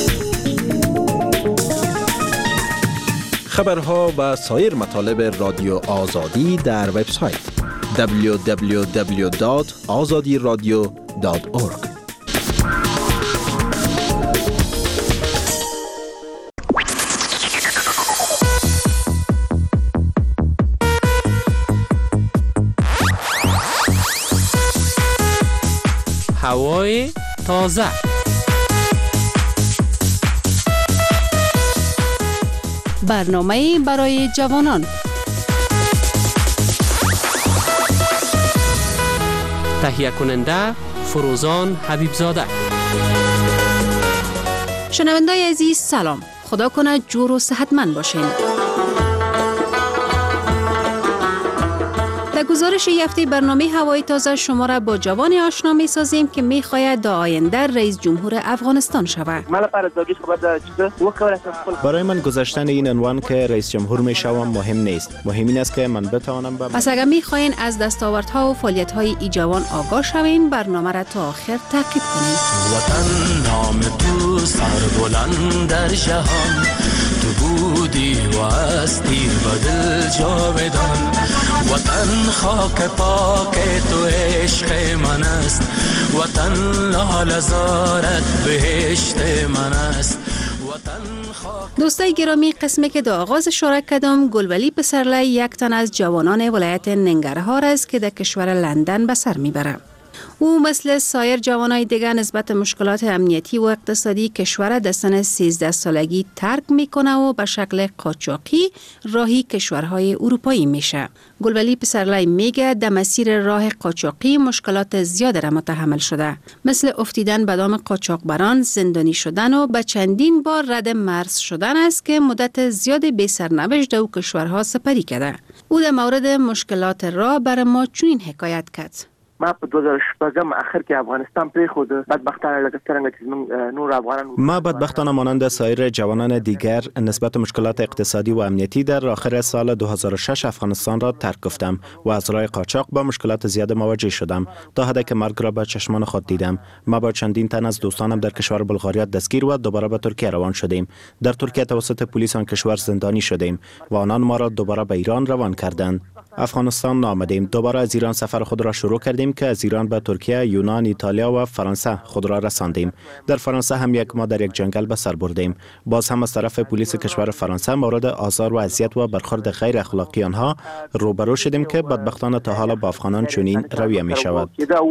S13: خبرها و سایر مطالب رادیو آزادی در وبسایت دبلیو دبلیو دبلیو دات آزادی رادیو دات اورگ.
S19: هوای تازه.
S20: برنامه برای جوانان.
S19: تهیه کننده فروزان حبیبزاده.
S20: شنوندای عزیز سلام. خدا کنه جور و صحتمند باشین. در گزارش یافته برنامه هوای تازه شما را با جوان آشنا می سازیم که می خواهد در آینده رئیس جمهور افغانستان شود.
S21: برای من گذاشتن این عنوان که رئیس جمهور می شوم مهم نیست. مهم این است که من بتوانم با
S20: پس اگر می خواهید از دستاوردها و فعالیت‌های این جوان آگاه شوین، برنامه را تا آخر تعقیب کنید.
S22: وطن نام تو سربلند در جهان، تو بودی و هستی بدل جاودان. وطن خاک پاک تو عشق من است، وطن لال زارت بهشت من است.
S20: دوستای گرامی، قسمی که در آغاز اشاره کردم، گلولی پسرلی یک تن از جوانان ولایت ننگرهار است که در کشور لندن به سر میبره. او مثل سایر جوانای دیگر نسبت مشکلات امنیتی و اقتصادی کشور در سن سیزده سالگی ترک میکنه و به شکل قاچاقی راهی کشورهای اروپایی میشه. گلولی پسرلی میگه در مسیر راه قاچاقی مشکلات زیاد را متحمل شده، مثل افتیدن به دام قاچاقبران، زندانی شدن و به چندین بار رد مرز شدن است که مدت زیاد بی سرنوشت در کشورها سپری کرده. او در مورد مشکلات راه بر ما چنین حکایت کرد.
S3: ما په دو هزار شپږم اخر کې افغانستان پریښود. بدبختانه لکه څنګه چې موږ نور افغانان
S21: ما بدبختانه مانند سایر جوانان دیگر نسبت مشکلات اقتصادی و امنیتی در آخر سال دو هزار و شش افغانستان را ترک گفتم و از راه قاچاق با مشکلات زیاد مواجه شدم تا حدی که مرگ را به چشمان خود دیدم. ما با چندین تن از دوستانم در کشور بلغاریا دستگیر و دوباره به ترکیه روان شدیم. در ترکیه توسط پلیس آن کشور زندانی شدیم و آنان ما را دوباره به ایران روان کردند. افغانستان آمدیم. دوباره از ایران سفر خود را شروع کردیم که از ایران به ترکیه، یونان، ایتالیا و فرانسه خود را رساندیم. در فرانسه هم یک ماه در یک جنگل به سر بردیم. باز هم از طرف پلیس کشور فرانسه مورد آزار و اذیت و برخورد غیر اخلاقی آنها روبرو شدیم که بدبختانه تا حالا با افغانان چنین رویه می شود.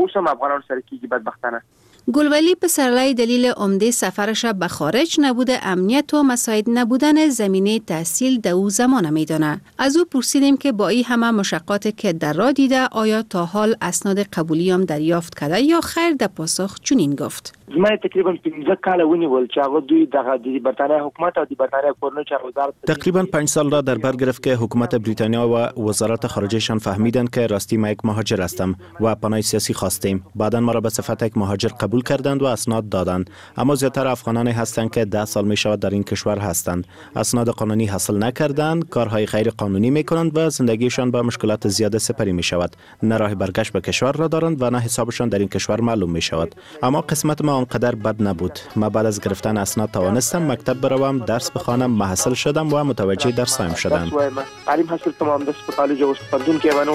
S20: گلولی پسرلی دلیل عمده سفرش به خارج نبود امنیت و مساعد نبودن زمینه تحصیل در او زمان میدانه. از او پرسیدیم که با این همه مشقات که در راه دیده آیا تا حال اسناد قبولی هم دریافت کرده یا خیر؟ در پاسخ چنین گفت.
S3: زما تقریبا پنځه کاله ونیول چې هغه دوی د برتانیای حکومت او د برتانیای کورنۍ چارواکان
S21: تقریبا پنج سال را در بر گرفت که حکومت بریتانیا و وزارت خارجهشان فهمیدند که راستی ما یک مهاجر هستم و پناه سیاسی خواستیم. بعدا ما را به صفت یک مهاجر قبول کردند و اسناد دادند. اما زیاتر افغانانی هستند که ده سال می شود در این کشور هستند. اسناد قانونی حاصل نکردند، کارهای غیر قانونی می کنند و زندگیشان با مشکلات زیاد سپری می شود. نه راه برگشت به کشور را دارند و نه حسابشان در این کشور معلوم می شود. اما قسمت ما آنقدر بد نبود. ما بعد از گرفتن اسناد توانستم مکتب بروم، درس بخوانم، محصل شدم و متوجه درسایم شدم.
S3: تعلیم حاصل تمام دست په کالج او پوهنتون کې ونو.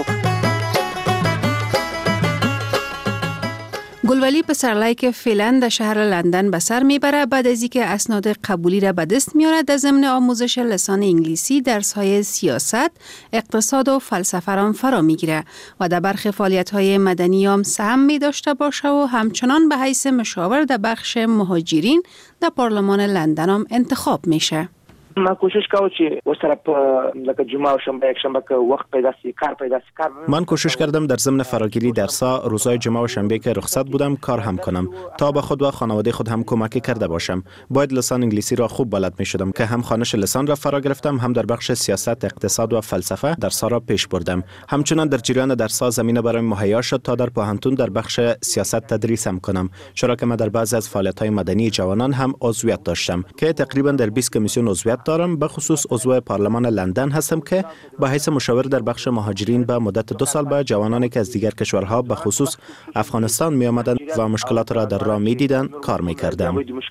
S20: گلولی پسرلی که فعلا در شهر لندن به سر میبره، بعد از اینکه اسناد قبولی را به دست میاره در ضمن آموزش لسان انگلیسی درس‌های سیاست، اقتصاد و فلسفه را فرا میگیره و در برخی فعالیت‌های مدنی هم سهم می داشته باشه و همچنان به حیث مشاور در بخش مهاجرین در پارلمان لندن هم انتخاب میشه.
S3: ما کوشش کاوه چې وسره په لکه جمعه او شنبه یک شنبه که وقت پیدا سی کار پیدا سی کار.
S21: من کوشش کردم در ضمن فراگیری درس‌ها روزهای جمعه و شنبه که رخصت بودم کار هم کنم تا به خود و خانواده خود هم کمک کرده باشم. باید لسان انگلیسی را خوب بلد می‌شدم که هم خوانش لسان را فرا گرفتم، هم در بخش سیاست، اقتصاد و فلسفه درس‌ها را پیش بردم. همچنین در جریان درس‌ها زمینه برای مهیا شد تا در پوهنتون در بخش سیاست تدریس هم کنم، چرا که من در بعضی از فعالیت‌های مدنی جوانان هم عضویت داشتم که تقریبا در بیست کمیسیون عضویت دارم. به خصوص عضو پارلمان لندن هستم که به حیث مشاور در بخش مهاجرین به مدت دو سال به جوانانی که از دیگر کشورها به خصوص افغانستان می آمدند و مشکلات را در راه می دیدند کار می کردم.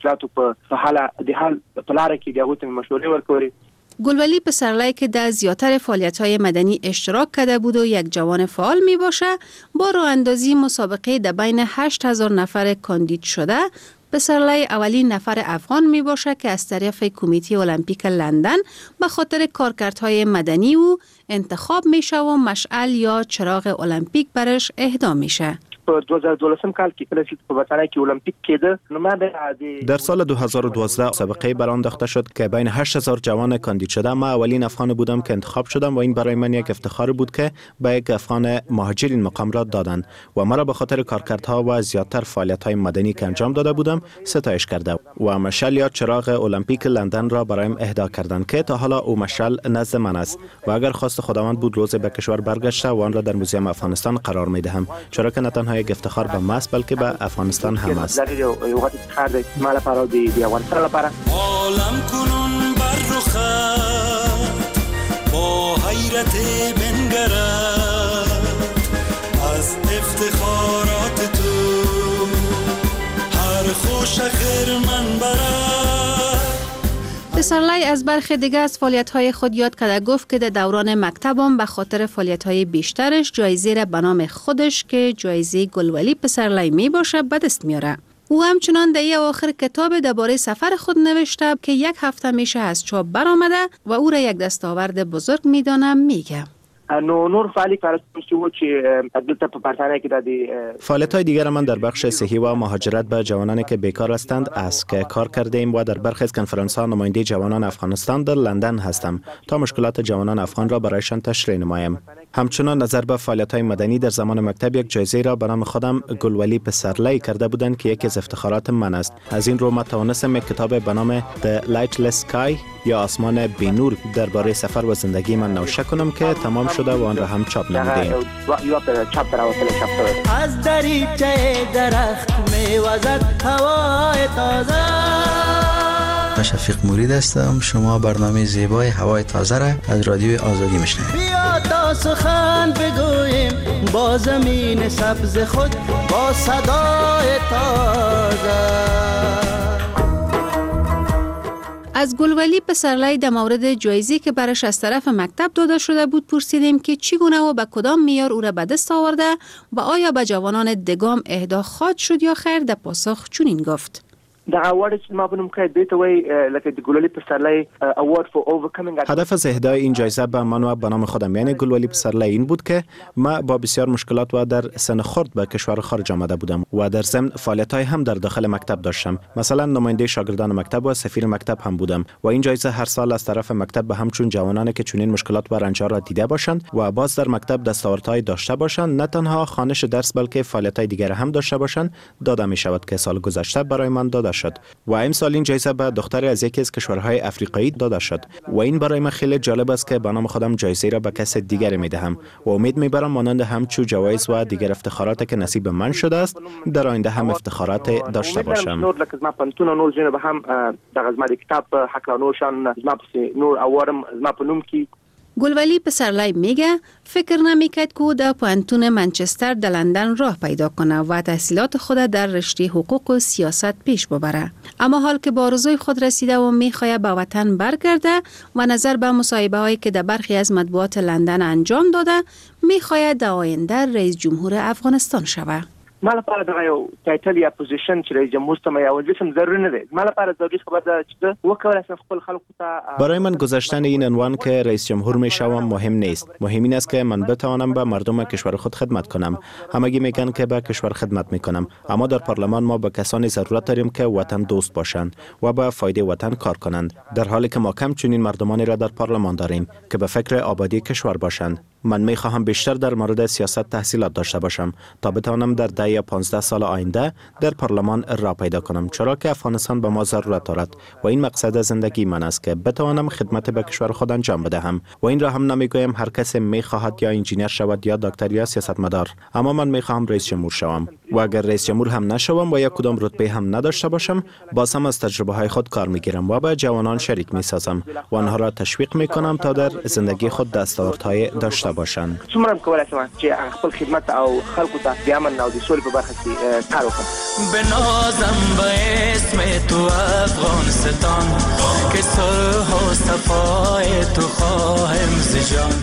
S20: گلولی پسرلی که در زیاتر فعالیت‌های مدنی اشتراک کرده بود و یک جوان فعال می باشه، با راه اندازی مسابقه در بین هشت هزار نفر کاندید شده، پسرلی اولین نفر افغان می باشه که از طرف کمیته المپیک لندن به خاطر کارکردهای مدنی او انتخاب میشه و مشعل یا چراغ المپیک برش اهدا میشه.
S3: په دو هزار و دولس کال کې کله چې په برتانیه کې المپیک کېده نو ما به
S21: در سال دو هزار و دوازده مسابقه برآن انداخته شد که بین هشت هزار جوان کاندید شده. ما اولین افغان بودم که انتخاب شدم و این برای من یک افتخار بود که به یک افغان مهاجر این مقام را دادند و مرا به خاطر کارکردها و زیادتر فعالیت‌های مدنی که انجام داده بودم ستایش کرده و مشعل یا چراغ المپیک لندن را برایم اهدا کردند که تا حالا او مشعل نزد من است و اگر خواست خداوند بود روز به کشور برگشته و آن را در موزیم افغانستان قرار می‌دهم، چرا که نه تنها یک افتخار به من است بلکه به افغانستان هم است.
S22: عالم کنون بر رخت با حیرت بنگرد از افتخارات تو هر خوش خرمن برد.
S20: پسرلی از برخی دیگه از فعالیت‌های خود یاد کرده. گفت که در دوران مکتبم به خاطر فعالیت‌های بیشترش جایزه را به نام خودش که جایزه گلولی پسرلی می باشه به دست میاره. او همچنان در یه آخر کتاب درباره سفر خود نوشته که یک هفته میشه از چاپ برآمده و او را یک دستاورد بزرگ میدانم. میگه
S3: نو نور فعالیت چې دلته په برتانیه کې د
S21: فعالیت‌های دیگر من در بخش صحی و مهاجرت به جوانانی که بیکار هستند است که کار کرده ایم و در برخی از کنفرانس‌ها نماینده جوانان افغانستان در لندن هستم تا مشکلات جوانان افغان را برایشان تشریح نمایم. همچنان نظر به فعالیت‌های مدنی در زمان مکتب یک جایزه را به نام خودم گلولی پسرلی کرده بودند که یکی از افتخارات من است. از این رو ما توانستم یک کتاب به نام The Lightless Sky یا آسمان بی‌نور درباره سفر و زندگی من نوشته کنم که تمام شده و آن را هم چاپ نمودیم.
S22: از دریچه درخت میوزد هوای تازه.
S6: من شفیق مرید هستم. شما برنامه زیبای هوای تازه را از رادیو آزادی میشنوید.
S22: بیا تا سخن بگوییم با زمین سبز خود با صدای تازه.
S20: از گلولی پسرلی در مورد جایزی که برش از طرف مکتب داده شده بود پرسیدیم که چگونه و به کدام معیار او را به دست آورده و آیا به جوانان دگام اهدا خواهد شد یا خیر. در پاسخ چنین گفت:
S21: هدف از اهدای این جایزه به من و به نام خودم یعنی گلولی پسرلی این بود که ما با بسیار مشکلات و در سن خرد به کشور خارج آمده بودم و در ضمن فعالیت‌های هم در داخل مکتب داشتم. مثلا نماینده شاگردان مکتب و سفیر مکتب هم بودم و این جایزه هر سال از طرف مکتب به همچون جوانانی که چنین مشکلات و رنج‌ها را دیده باشند و باز در مکتب دستاوردهای داشته باشند، نه تنها خوانش درس بلکه فعالیت‌های دیگر هم داشته باشند داده می شود که سال گذشته برای من داده شد و امسال این جایزه به دختری از یکی از کشورهای افریقایی داده شد و این برای من خیلی جالب است که به نام خودم جایزه را به کس دیگر می دهم و امید می برم مانند همچو جوایز و دیگر افتخارات که نصیب من شده است در آینده هم افتخارات داشته باشم.
S3: نور لکه زما پنتون نور جنه به هم دغه زما د کتاب حق لا نورشان زما په نور اورم زما په نوم کې.
S20: گلولی پسرلی میگه فکر نمیکرد که او در پانتون منچستر در لندن راه پیدا کنه و تحصیلات خود در رشته حقوق و سیاست پیش ببره، اما حال که با آرزوی خود رسیده و میخواد به وطن برگرده و نظر به مصاحبه هایی که در برخی از مطبوعات لندن انجام داده میخواد در آینده رئیس جمهور افغانستان شوه.
S3: ما لپاره دا یو ټایټل یا پوزیشن چې رئیس جمهور ته یا وظیفه ضروري نه دی. ما لپاره ضروري خبر ده چې وکولای شم خپل خلکو ته.
S21: برای من گذاشتن این عنوان که رئیس جمهور می شوم مهم نیست. مهم این است که من بتوانم به مردم کشور خود خدمت کنم. همگی میگن که به کشور خدمت میکنم، اما در پارلمان ما به کسانی ضرورت داریم که وطن دوست باشند و به فایده وطن کار کنند، در حالی که ما کم چنین مردمانی را در پارلمان داریم که به فکر آبادی کشور باشند. من می خواهم بیشتر در مورد سیاست تحصیلات داشته باشم تا بتوانم در ده یا پانزده سال آینده در پارلمان راه پیدا کنم، چرا که افغانستان به ما ضرورت دارد و این مقصد زندگی من است که بتوانم خدمت به کشور خود انجام بدهم. و این را هم نمیگویم هر کسی می خواهد یا انجینیر شود یا دکتر یا سیاستمدار، اما من می خواهم رئیس جمهور شوم و اگر رئیس جمهور هم نشوم و یا کدام رتبه هم نداشته باشم، باز هم از تجربه های خود کار می گیرم و به جوانان شریک می سازم و آنها را تشویق می کنم تا در زندگی خود دستاوردهای داشته باشند.
S3: څومره کولای شم چې خپل خدمت او خلکو ته د امن او د سولې په برخه کې کار وکړم.
S22: بنازم به اسم تو افغانستان که صلح و صفای تو خواهم ز جان.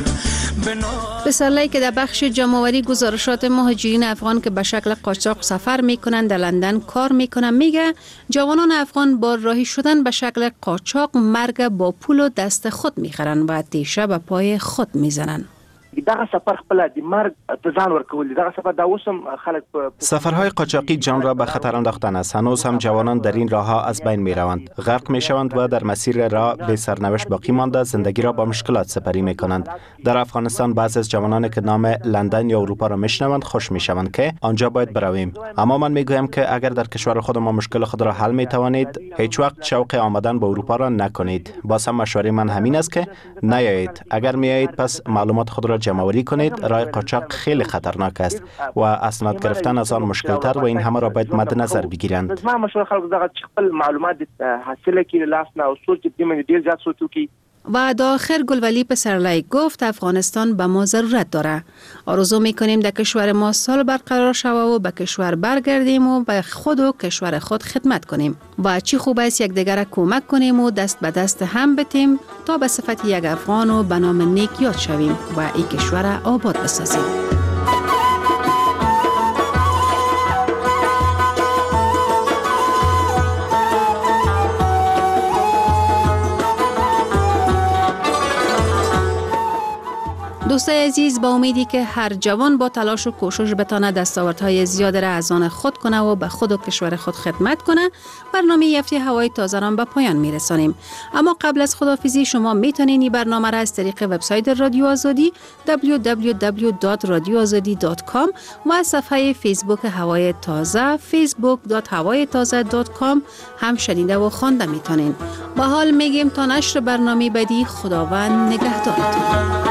S20: پسرلی که در بخش جمع‌آوری گزارشات مهاجرین افغان که به شکل قاچاق سفر میکنند در لندن کار میکنند میگه جوانان افغان با راهی شدن به شکل قاچاق مرگ با پول و دست خود میخرند و تیشه به پای خود میزنند.
S3: دغه سفر خپل د مرګ په ځان ورکول دغه سفر دا اوسم خلک
S21: سفرهای قاچاقی جان را به خطر انداختن است. هنوز هم جوانان در این راهها از بین می روند، غرق می شوند و در مسیر راه به سرنوشت باقی مانده زندگی را با مشکلات سپری می کنند. در افغانستان بعضی از جوانانی که نام لندن یا اروپا را میشنوند خوش می شوند که آنجا باید برویم. اما من می گویم که اگر در کشور خود ما مشکل خود را حل می توانید، هیچ وقت شوق آمدن به اروپا را نکنید. باز هم مشوره من همین است که نیایید. اگر میایید پس معلومات خود را جمع آوری کنید. راه قاچاق خیلی خطرناک است و اسناد گرفتن از آن مشکل تر و این همه را باید مد نظر بگیرند.
S3: ما مشوره خلک دغه خپل معلومات حاصل کړي لاس نه او سوچ دې من ډیر زیات سوچو کی.
S20: و در آخر گلولی پسرلی گفت افغانستان به ما ضرورت داره. آرزو میکنیم در کشور ما سال برقرار شود و به کشور برگردیم و به خود و کشور خود خدمت کنیم و چی خوب است یک دیگر کمک کنیم و دست به دست هم بتیم تا به صفت یک افغان و به نام نیک یاد شویم و این کشور آباد بسازیم. دوستای عزیز، با امیدی که هر جوان با تلاش و کوشش بتانه دستاوردهای زیاد را از آن خود کنه و به خود و کشور خود خدمت کنه، برنامه هفته هوای تازه را به پایان میرسانیم. اما قبل از خداحافظی شما میتونین این برنامه را از طریق وبسایت رادیو آزادی دبلیو دبلیو دبلیو دات رادیو آزادی دات کام و صفحه فیسبوک هوای تازه فیسبوک دات هوای تازه دات کام هم شنیده و خوانده میتونین. با حال میگیم تا نشر برنامه بعدی، خداوند نگهدارتون.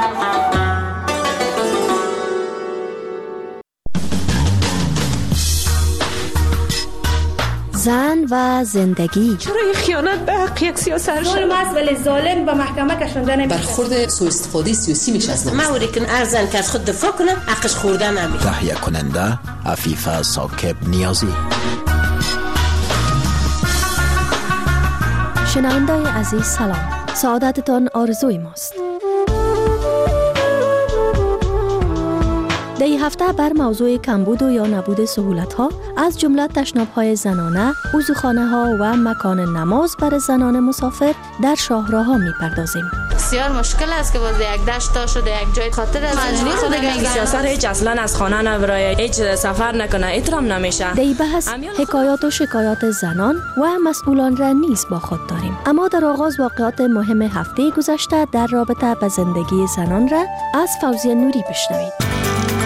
S8: زن و زندگی.
S9: چرا این خیانت به حق یک سیاست
S23: ظلم است ولی ظالم به محکمه کشانده نمیشه.
S9: برخورد سوء استفاده سیاسی میشه از نماز.
S23: ما که ارزن که از خود دفاع کنه حقش خورده نمیشه.
S24: تهیه کننده عفیفه ساکب نیازی.
S8: شنونده‌های عزیز سلام. سعادتتان آرزوی ماست. در این هفته بر موضوع کمبود و یا نبود سهولت‌ها از جمله تشناب‌های زنانه، وضوخانه‌ها و مکان نماز برای زنان مسافر در شاهراه‌ها می‌پردازیم.
S23: بسیار مشکل است که باز یک دشت تا شده یک جای خاطر از
S9: مجنی خود دیگه این سیاست هیچ اصلا از خانه نبره، هیچ سفر نکنه، ایترام نمیشه.
S8: در این بحث حکایات و شکایات زنان و مسئولان را نیز با خود داریم. اما در آغاز واقعات مهم هفته گذشته در رابطه با زندگی زنان را از فوزیه نوری بشنوید.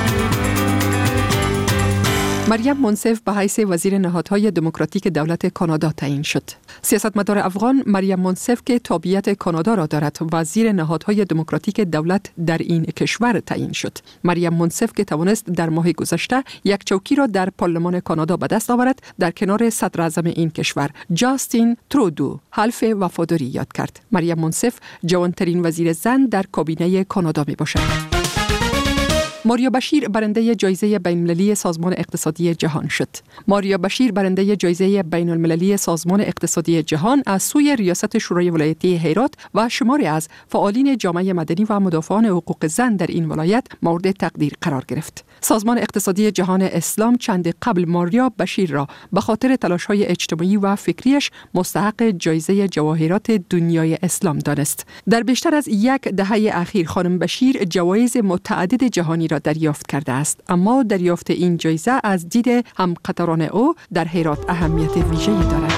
S25: مریم منصف به حیث وزیر نهادهای دموکراتیک دولت کانادا تعیین شد. سیاستمدار افغان مریم منصف که تابعیت کانادا را دارد وزیر نهادهای دموکراتیک دولت در این کشور تعیین شد. مریم منصف که توانست در ماه گذشته یک چوکی را در پارلمان کانادا به دست آورد، در کنار صدر اعظم این کشور جاستین ترودو حلف وفاداری یاد کرد. مریم منصف جوانترین وزیر زن در کابینه کانادا می باشد. ماریا بشیر برنده جایزه بین‌المللی سازمان اقتصادی جهان شد. ماریا بشیر برنده جایزه بین‌المللی سازمان اقتصادی جهان از سوی ریاست شورای ولایتی هرات و شماری از فعالین جامعه مدنی و مدافعان حقوق زن در این ولایت مورد تقدیر قرار گرفت. سازمان اقتصادی جهان اسلام چند قبل ماریا بشیر را به خاطر تلاش‌های اجتماعی و فکریش مستحق جایزه جواهرات دنیای اسلام دانست. در بیشتر از یک دهه اخیر خانم بشیر جوایز متعدد جهانی را دریافت کرده است، اما دریافت این جایزه از دید همقطاران او در هرات اهمیت ویژه‌ای دارد.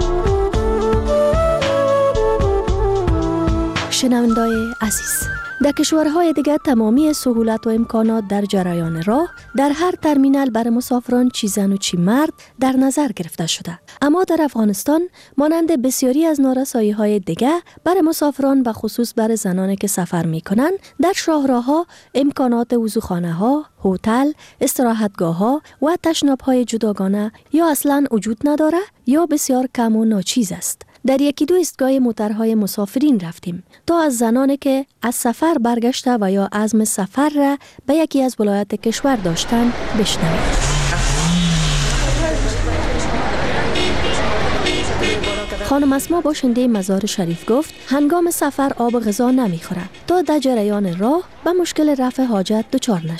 S8: شنونده‌های عزیز، در کشورهای دیگر تمامی سهولت و امکانات در جریان راه در هر ترمینال برای مسافران چی زن و چی مرد در نظر گرفته شده. اما در افغانستان مانند بسیاری از نارسایی‌های دیگر برای مسافران و خصوص برای زنانی که سفر می‌کنند در شاهراه‌ها امکانات وضوخانه‌ها، هتل، استراحتگاه‌ها و تشناب‌های جداگانه یا اصلاً وجود نداره یا بسیار کم و ناچیز است. در یکی دو ایستگاه موترهای مسافرین رفتیم تا از زنانی که از سفر برگشته و یا عزم سفر را به یکی از ولایات کشور داشتند بشنویم. خانم اسما باشنده مزار شریف گفت هنگام سفر آب غذا نمیخوره تا در جریان راه به مشکل رفع حاجت دچار نشه.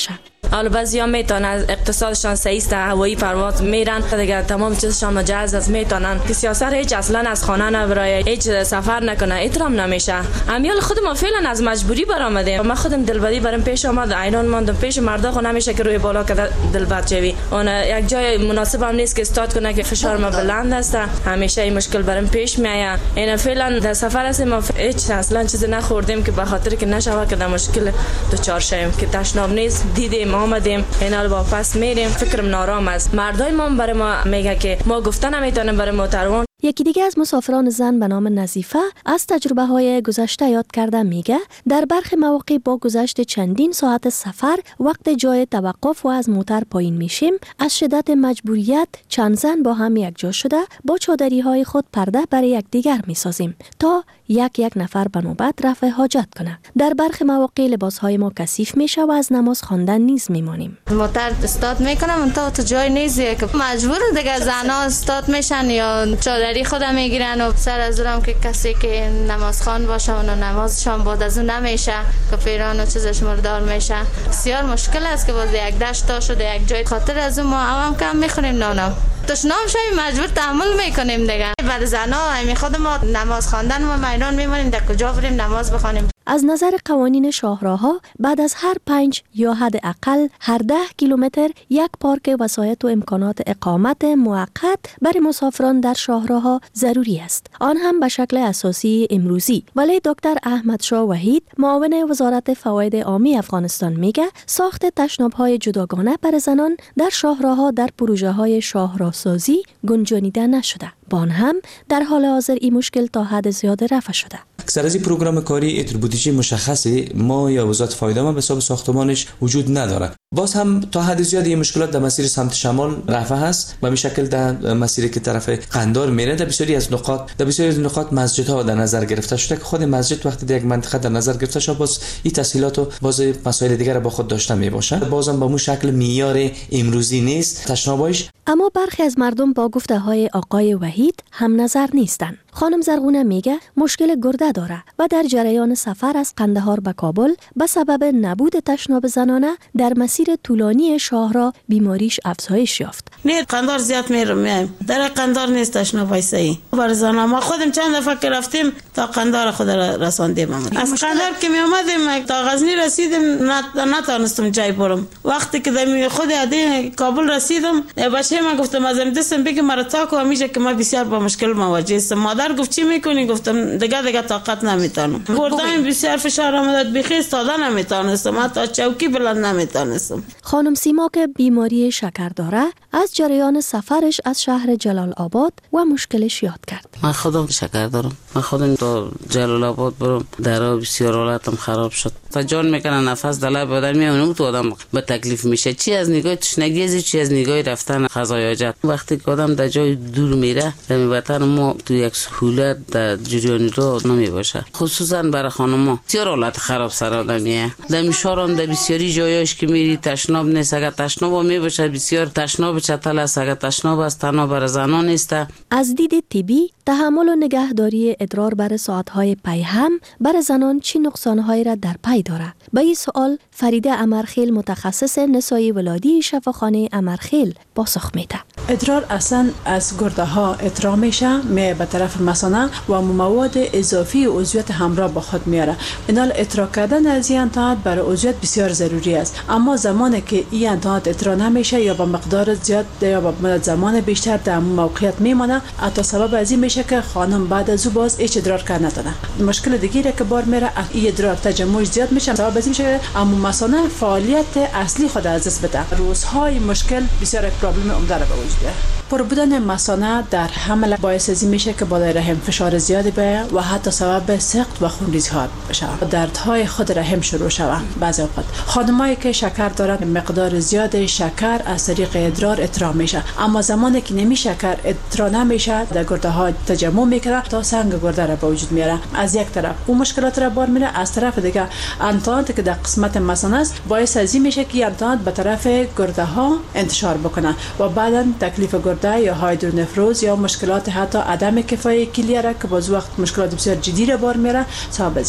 S9: حالا بعضیا میتونن اقتصادشان صحیح است، هوایی پرواز میرن دیگه، تمام چیزشان مجهز است، میتونن که سیاست هیچ اصلا از خانه نبره، هیچ سفر نکنه، احترام نمیشه. امیال خود ما فعلا از مجبوری برآمدیم. ما خودم دلبری برام پیش اومد، ایران ماندم پیش مردا خو نمیشه که روی بالا که دلبر چوی. اون یک جای مناسب هم نیست که استاد کنه که فشار ما بلند است. همیشه این مشکل برام پیش میاد. این فعلا در سفر است، ما هیچ اصلا چیزی نخوردیم که به خاطر که نشوه که در مشکل دچار شیم، که تشناب نیست، دیدیم آمدیم اینا رو واپس میریم. فکرم نارام است. مردای ما برای ما میگه که ما گفتن نمیتونیم برای محترمان.
S8: یکی دیگه از مسافران زن به نام نظیفه از تجربه های گذشته یاد کرده میگه در برخی مواقع با گذشت چندین ساعت سفر وقت جای توقف و از موتر پایین میشیم، از شدت مجبوریت چند زن با هم یک جا شده با چادری های خود پرده برای یک دیگر میسازیم تا یک یک نفر به نوبت رفع حاجت کنه. در برخی مواقع لباس های ما کثیف میشه و از نماز خواندن نیز میمانیم.
S23: موتر استاد میکنم اون تا تو جای نیزیه که مجبور دیگه زنا استاد میشن یا چادری خودم میگیرن و سر از اونم که کسی که نماز خوان باشه و نمازشان بعد از اون نمیشه که پیران و چیزش مردار میشه. بسیار مشکل است که باز یک دشت تا شده یک جای، خاطر از اون ما هم کم میخوریم نانم تشنام شویم، مجبور تحمل میکنیم دیگه. بعد زنا همین خود ما نماز خواندن ما میدان میمونیم، در کجا بریم نماز بخوانیم.
S8: از نظر قوانین شاهراه‌ها بعد از هر پنج یا حداقل هر ده کیلومتر یک پارک وسایط و امکانات اقامت موقت برای مسافران در شاهراه‌ها ضروری است، آن هم به شکل اساسی امروزی. ولی دکتر احمد شاه وحید معاون وزارت فواید عامی افغانستان میگه ساخت تشناب‌های جداگانه برای زنان در شاهراه‌ها در پروژه‌های شاهراه‌سازی گنجانیده نشده. با آن هم در حال حاضر این مشکل تا حد زیاد رفع شده.
S5: اکثر از این پروگرام کاری اتریبوتیچی مشخصی ما یا وزارت فایده ما به حساب ساختمانش وجود نداره. باز هم تا حد زیاد این مشکلات در مسیر سمت شمال رفع هست و به شکل در مسیری که طرف قندار میره در بسیاری از نقاط در بسیاری از نقاط مسجدها در نظر گرفته شده که خود مسجد وقتی در یک منطقه در نظر گرفته شده باز این تسهیلات و باز مسائل دیگر با خود داشته می باشه. بازم با مو شکل معیار امروزی نیست تشنابایش.
S8: اما برخی از مردم با گفته های آقای وحید هم نظر نیستند. خانم زرغونه میگه مشکل گرده داره و در جریان سفر از قندهار به کابل به سبب نبود تشناب زنانه در مسیر طولانی شاهراه بیماریش افزایش یافت.
S7: نه قندار زیاد میرم میایم، در قندار نیست تشناب وایسایی بر زنا. ما خودم چند دفعه که رفتیم تا قندار خود رساندیم. از قندار که می اومدیم تا غزنی رسیدیم نتونستم جای برم. وقتی که در خود عادی کابل رسیدم بچه من گفتم از این دستم بگم مرا تاکو همیشه که ما بسیار با مشکل مواجه هستم. مادر گفت چی میکنی؟ گفتم دیگه دیگه طاقت نمیتونم. خوردم بسیار فشار آمد، بخی استادن نمیتونستم، حتی چوکی بلند نمیتونستم.
S8: خانم سیما که بیماری شکر داره از جریان سفرش از شهر جلال آباد و مشکلش یاد کرد.
S10: من خودم شکر دارم، من خودم تا جلال آباد برم درا بسیار حالتم خراب شد، تا جان میکنه نفس دل بدن میونم تو آدم به تکلیف میشه، چی از نگاه تشنگی از چی از نگاه رفتن غذای حاجت. وقتی که آدم در جای دور میره در وطن ما تو یک سهولت در جریان رو نمی باشه، خصوصا برای خانم‌ها بسیار حالت خراب سر آدمیه. در میشارم در بسیاری جایاش که میری تشناب نیست، اگر تشناب می باشه بسیار تشناب چتل است، اگر تشناب است تنها برای زنان نیست. از دید طبی تحمل و نگهداری ادرار برای ساعت‌های پی هم برای زنان چی نقصان‌هایی را در پی داره؟ به این سوال فریده امرخیل متخصص نسایی ولادی شفاخانه امرخیل پاسخ میده.
S11: ادرار اصلا از گرده ها ادرار میشه، می به طرف مثانه و مواد اضافی و عضویت همراه با خود میاره. اینال ادرار کردن از این انتانات برای عضویت بسیار ضروری است، اما زمانی که این انتانات ادرار نمیشه یا با مقدار زیاد یا با مدت زمان بیشتر در موقعیت میمونه، حتی سبب از این میشه که خانم بعد از او باز هیچ ادرار کار نداره. مشکل دیگه که بار میره این ادرار تجمعش زیاد میشه، سبب از این میشه اما مثانه فعالیت اصلی خود از دست بده. روزهای مشکل بسیار یک پرابلم عمده را به وجود بیاره. پر بودن مثانه در حمل باعث از این میشه که بالای رحم فشار زیادی بیاید و حتی سبب سقط و خونریزی ها بشه. دردهای خود رحم شروع شود. بعضی اوقات خانمایی که شکر دارن مقدار زیاد شکر از طریق ادرار ادرار میشه، اما زمانی که نمی شکر ادرار نمیشه در گرده ها تجمع میکنه تا سنگ گرده را به وجود میاره. از یک طرف اون مشکلات را بار میره، از طرف دیگه انتاناتی که در قسمت مثانه است باعث از این میشه که انتانات به طرف گرده ها انتشار بکنه و بعدا تکلیف گرده یا هایدرونفروز یا مشکلات حتی عدم کفایی کلیه را که باز وقت مشکلات بسیار جدی را بار میره سبب میشه.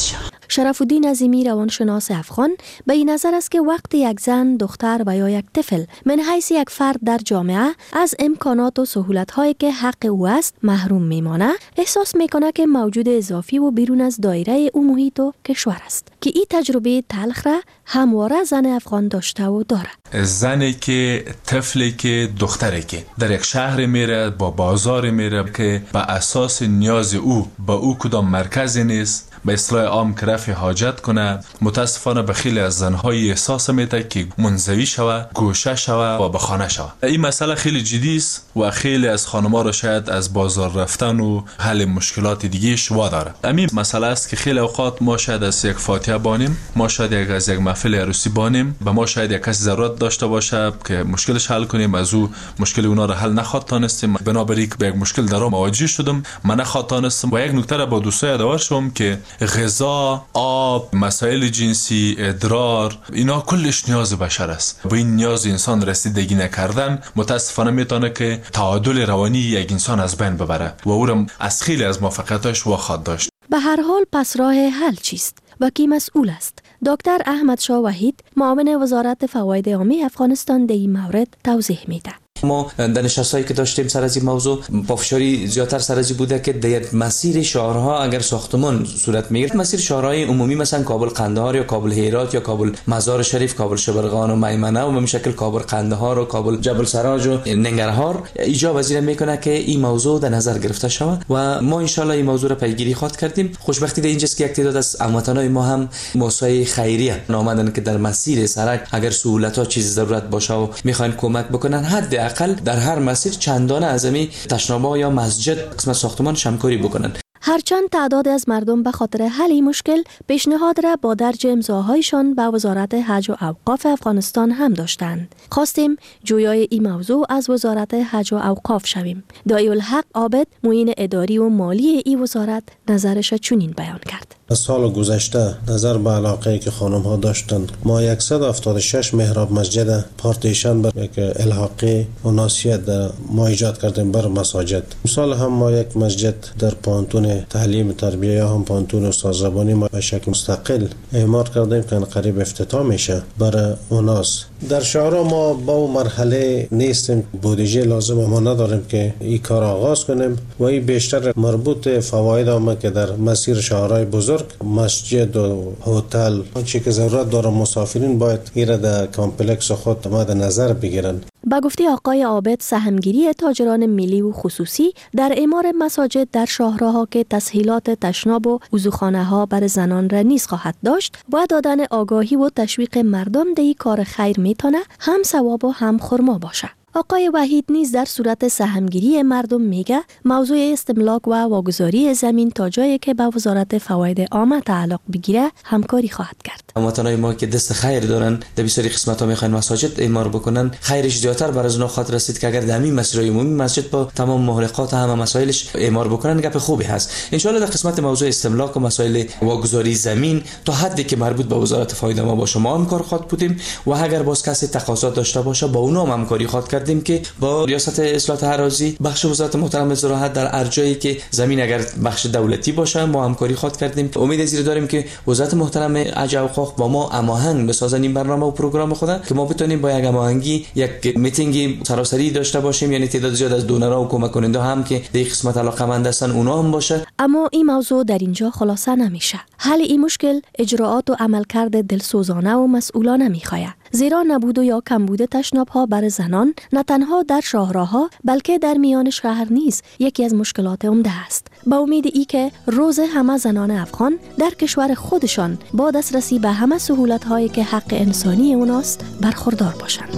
S8: شرف الدین عظیمی روانشناس افغان به این نظر است که وقتی یک زن، دختر و یا یک طفل من حیث یک فرد در جامعه از امکانات و سهولت‌هایی که حق او است محروم میمانه، احساس میکنه که موجود اضافی و بیرون از دایره او محیط و کشور است که این تجربه تلخ را همواره زن افغان داشته و داره.
S12: زنی که طفلی که دختری که در یک شهر میره، با بازار میره که به اساس نیاز او با او کدام مرکزی نیست، به اصطلاح عام که رفع حاجت کنه، متاسفانه به خیلی از زنهای احساس میده که منزوی شوه، گوشه شوه و به خانه شوه. این مسئله خیلی جدی است و خیلی از خانم‌ها را شاید از بازار رفتن و حل مشکلات دیگه شوا داره. همین مسئله است که خیلی اوقات ما شاید از یک فاتحه بانیم، ما شاید یک از یک محفل عروسی بانیم و ما شاید یک کسی ضرورت داشته باشه که مشکلش حل کنیم، از او مشکل اونا را حل نخواد تانستیم، بنابراین به یک مشکل در مواجه شدم، من نخواد تانستم. و یک نکته را با دوستای یادآور شدم که غذا، آب، مسائل جنسی، ادرار، اینا کلش نیاز بشر است. با این نیاز انسان رسیدگی نکردن متاسفانه میتونه که تعادل روانی یک انسان از بین ببره و او را از خیلی از موفقیتاش واخواد داشت.
S8: به هر حال پس راه حل چیست و کی مسئول است؟ دکتر احمد شاه وحید، معاون وزارت فواید عامه افغانستان در این مورد توضیح میده.
S5: ما در نشستایی که داشتیم سر از این موضوع پافشاری زیادتر سر از بوده که در مسیر شهرها اگر ساختمان صورت میگیره، مسیر شهرهای عمومی مثلا کابل قندهار یا کابل هرات یا کابل مزار شریف، کابل شبرغان و میمنه و به شکل کابل قندهار و کابل جبل سراج و ننگرهار ایجاب پذیر میکنه که این موضوع در نظر گرفته شود و ما ان شاء الله این موضوع را پیگیری خواهد کردیم. خوشبختی در اینجاست که یک تعداد از هموطنان ما هم موسسه خیریه نامدن که در مسیر سرک اگر سهولت‌ها چیز ضرورت باشه و میخواین کمک بکنن، حد اقل در هر مسیر چندانه اعظمی تشنابه یا مسجد قسمت ساختمان همکاری بکنن.
S8: هرچند تعداد از مردم به خاطر حل این مشکل پیشنهاد را با درج امضاهایشان به وزارت حج و اوقاف افغانستان هم داشتند. خواستیم جویای این موضوع از وزارت حج و اوقاف شویم. دایالحق عابد، معین اداری و مالی این وزارت، نظرش چنین بیان کرد.
S14: از سال گذشته نظر به علاقه که خانم ها داشتند، ما صد و هفتاد و شش محراب مسجد پارتیشن بر یک الحاقی و ناسیت در ما ایجاد کردیم بر مساجد. امسال هم ما یک مسجد در پانتون تعلیم تربیه یا هم پانتون استاد زبانی ما به شکل مستقل اعمار کردیم که قریب افتتاح میشه برای اوناس. در شهرها ما با اون مرحله نیستیم، بودجه لازم ما نداریم که این کار آغاز کنیم و این بیشتر مربوط فواید عامه که در مسیر شهرهای بزرگ، مسجد و هتل، آنچه که ضرورت داره مسافرین باید ایره در کامپلکس خود مد نظر بگیرن.
S8: با گفته آقای عابد، سهمگیری تاجران ملی و خصوصی در اعمار مساجد در شهرها که تسهیلات تشناب و وضوخانه ها بر زنان را نیز خواهد داشت و دادن آگاهی و تشویق مردم در این کار خیر میتونه هم ثواب و هم خرما باشه. آقای وحید نیز در صورت سهمگیری مردم میگه موضوع استملاک و واگذاری زمین تا جایی که به وزارت فواید عامه تعلق بگیره همکاری خواهد کرد.
S5: هموطنان ما که دست خیر دارن در بسیاری قسمت‌ها میخواین مساجد اعمار بکنن، خیرش زیادتر بر از اونها خاطر رسید که اگر در همین مسیرهای عمومی مسجد با تمام محرقات همه مسائلش اعمار بکنن، گپ خوبی هست. ان شاء الله در قسمت موضوع استملاک و مسائل واگذاری زمین تا حدی که مربوط به وزارت فواید ما با شما همکار خواهد بودیم و اگر باز کسی تقاضا داشته باشه با اونها هم همکاری خواهد کردیم که با ریاست اصلاحات اراضی بخش وزارت محترم زراعت در ارجایی که زمین اگر بخش دولتی باشه ما همکاری خواهد کردیم. امید زیر داریم که وزارت محترم حج و اوقاف با ما هماهنگ بسازن این برنامه و پروگرام خود که ما بتونیم با یک هماهنگی یک میتینگ سراسری داشته باشیم، یعنی تعداد زیاد از دونرها و کمک کننده هم که در قسمت علاقه‌مند هستن اونا هم باشه.
S8: اما این موضوع در اینجا خلاصه نمیشه. حل این مشکل اجراات و عملکرد دلسوزانه و مسئولانه میخواد، زیرا نبود و یا کمبود تشناب‌ها بر زنان نه تنها در شاهراها بلکه در میان شهر نیز یکی از مشکلات عمده است. با امید ای که روز همه زنان افغان در کشور خودشان با دسترسی به همه سهولت‌هایی که حق انسانی اوناست برخوردار باشند.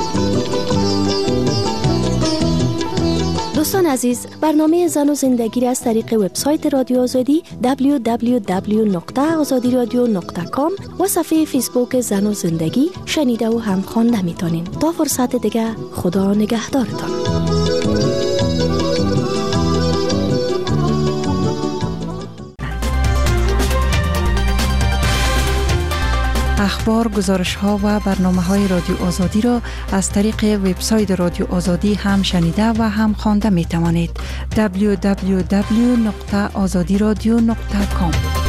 S8: دوستان عزیز، برنامه زن و زندگی را از طریق وبسایت رادیو آزادی دبلیو دبلیو دبلیو دات آزادی رادیو دات کام و صفحه فیسبوک زن و زندگی شنیده و هم خوانده میتونین. تا فرصت دیگه، خدا نگهدارتان.
S15: اخبار، گزارش‌ها و برنامه‌های رادیو آزادی را از طریق وبسایت رادیو آزادی هم شنیده و هم خوانده می‌توانید. دبلیو دبلیو دبلیو دات آزادی رادیو دات کام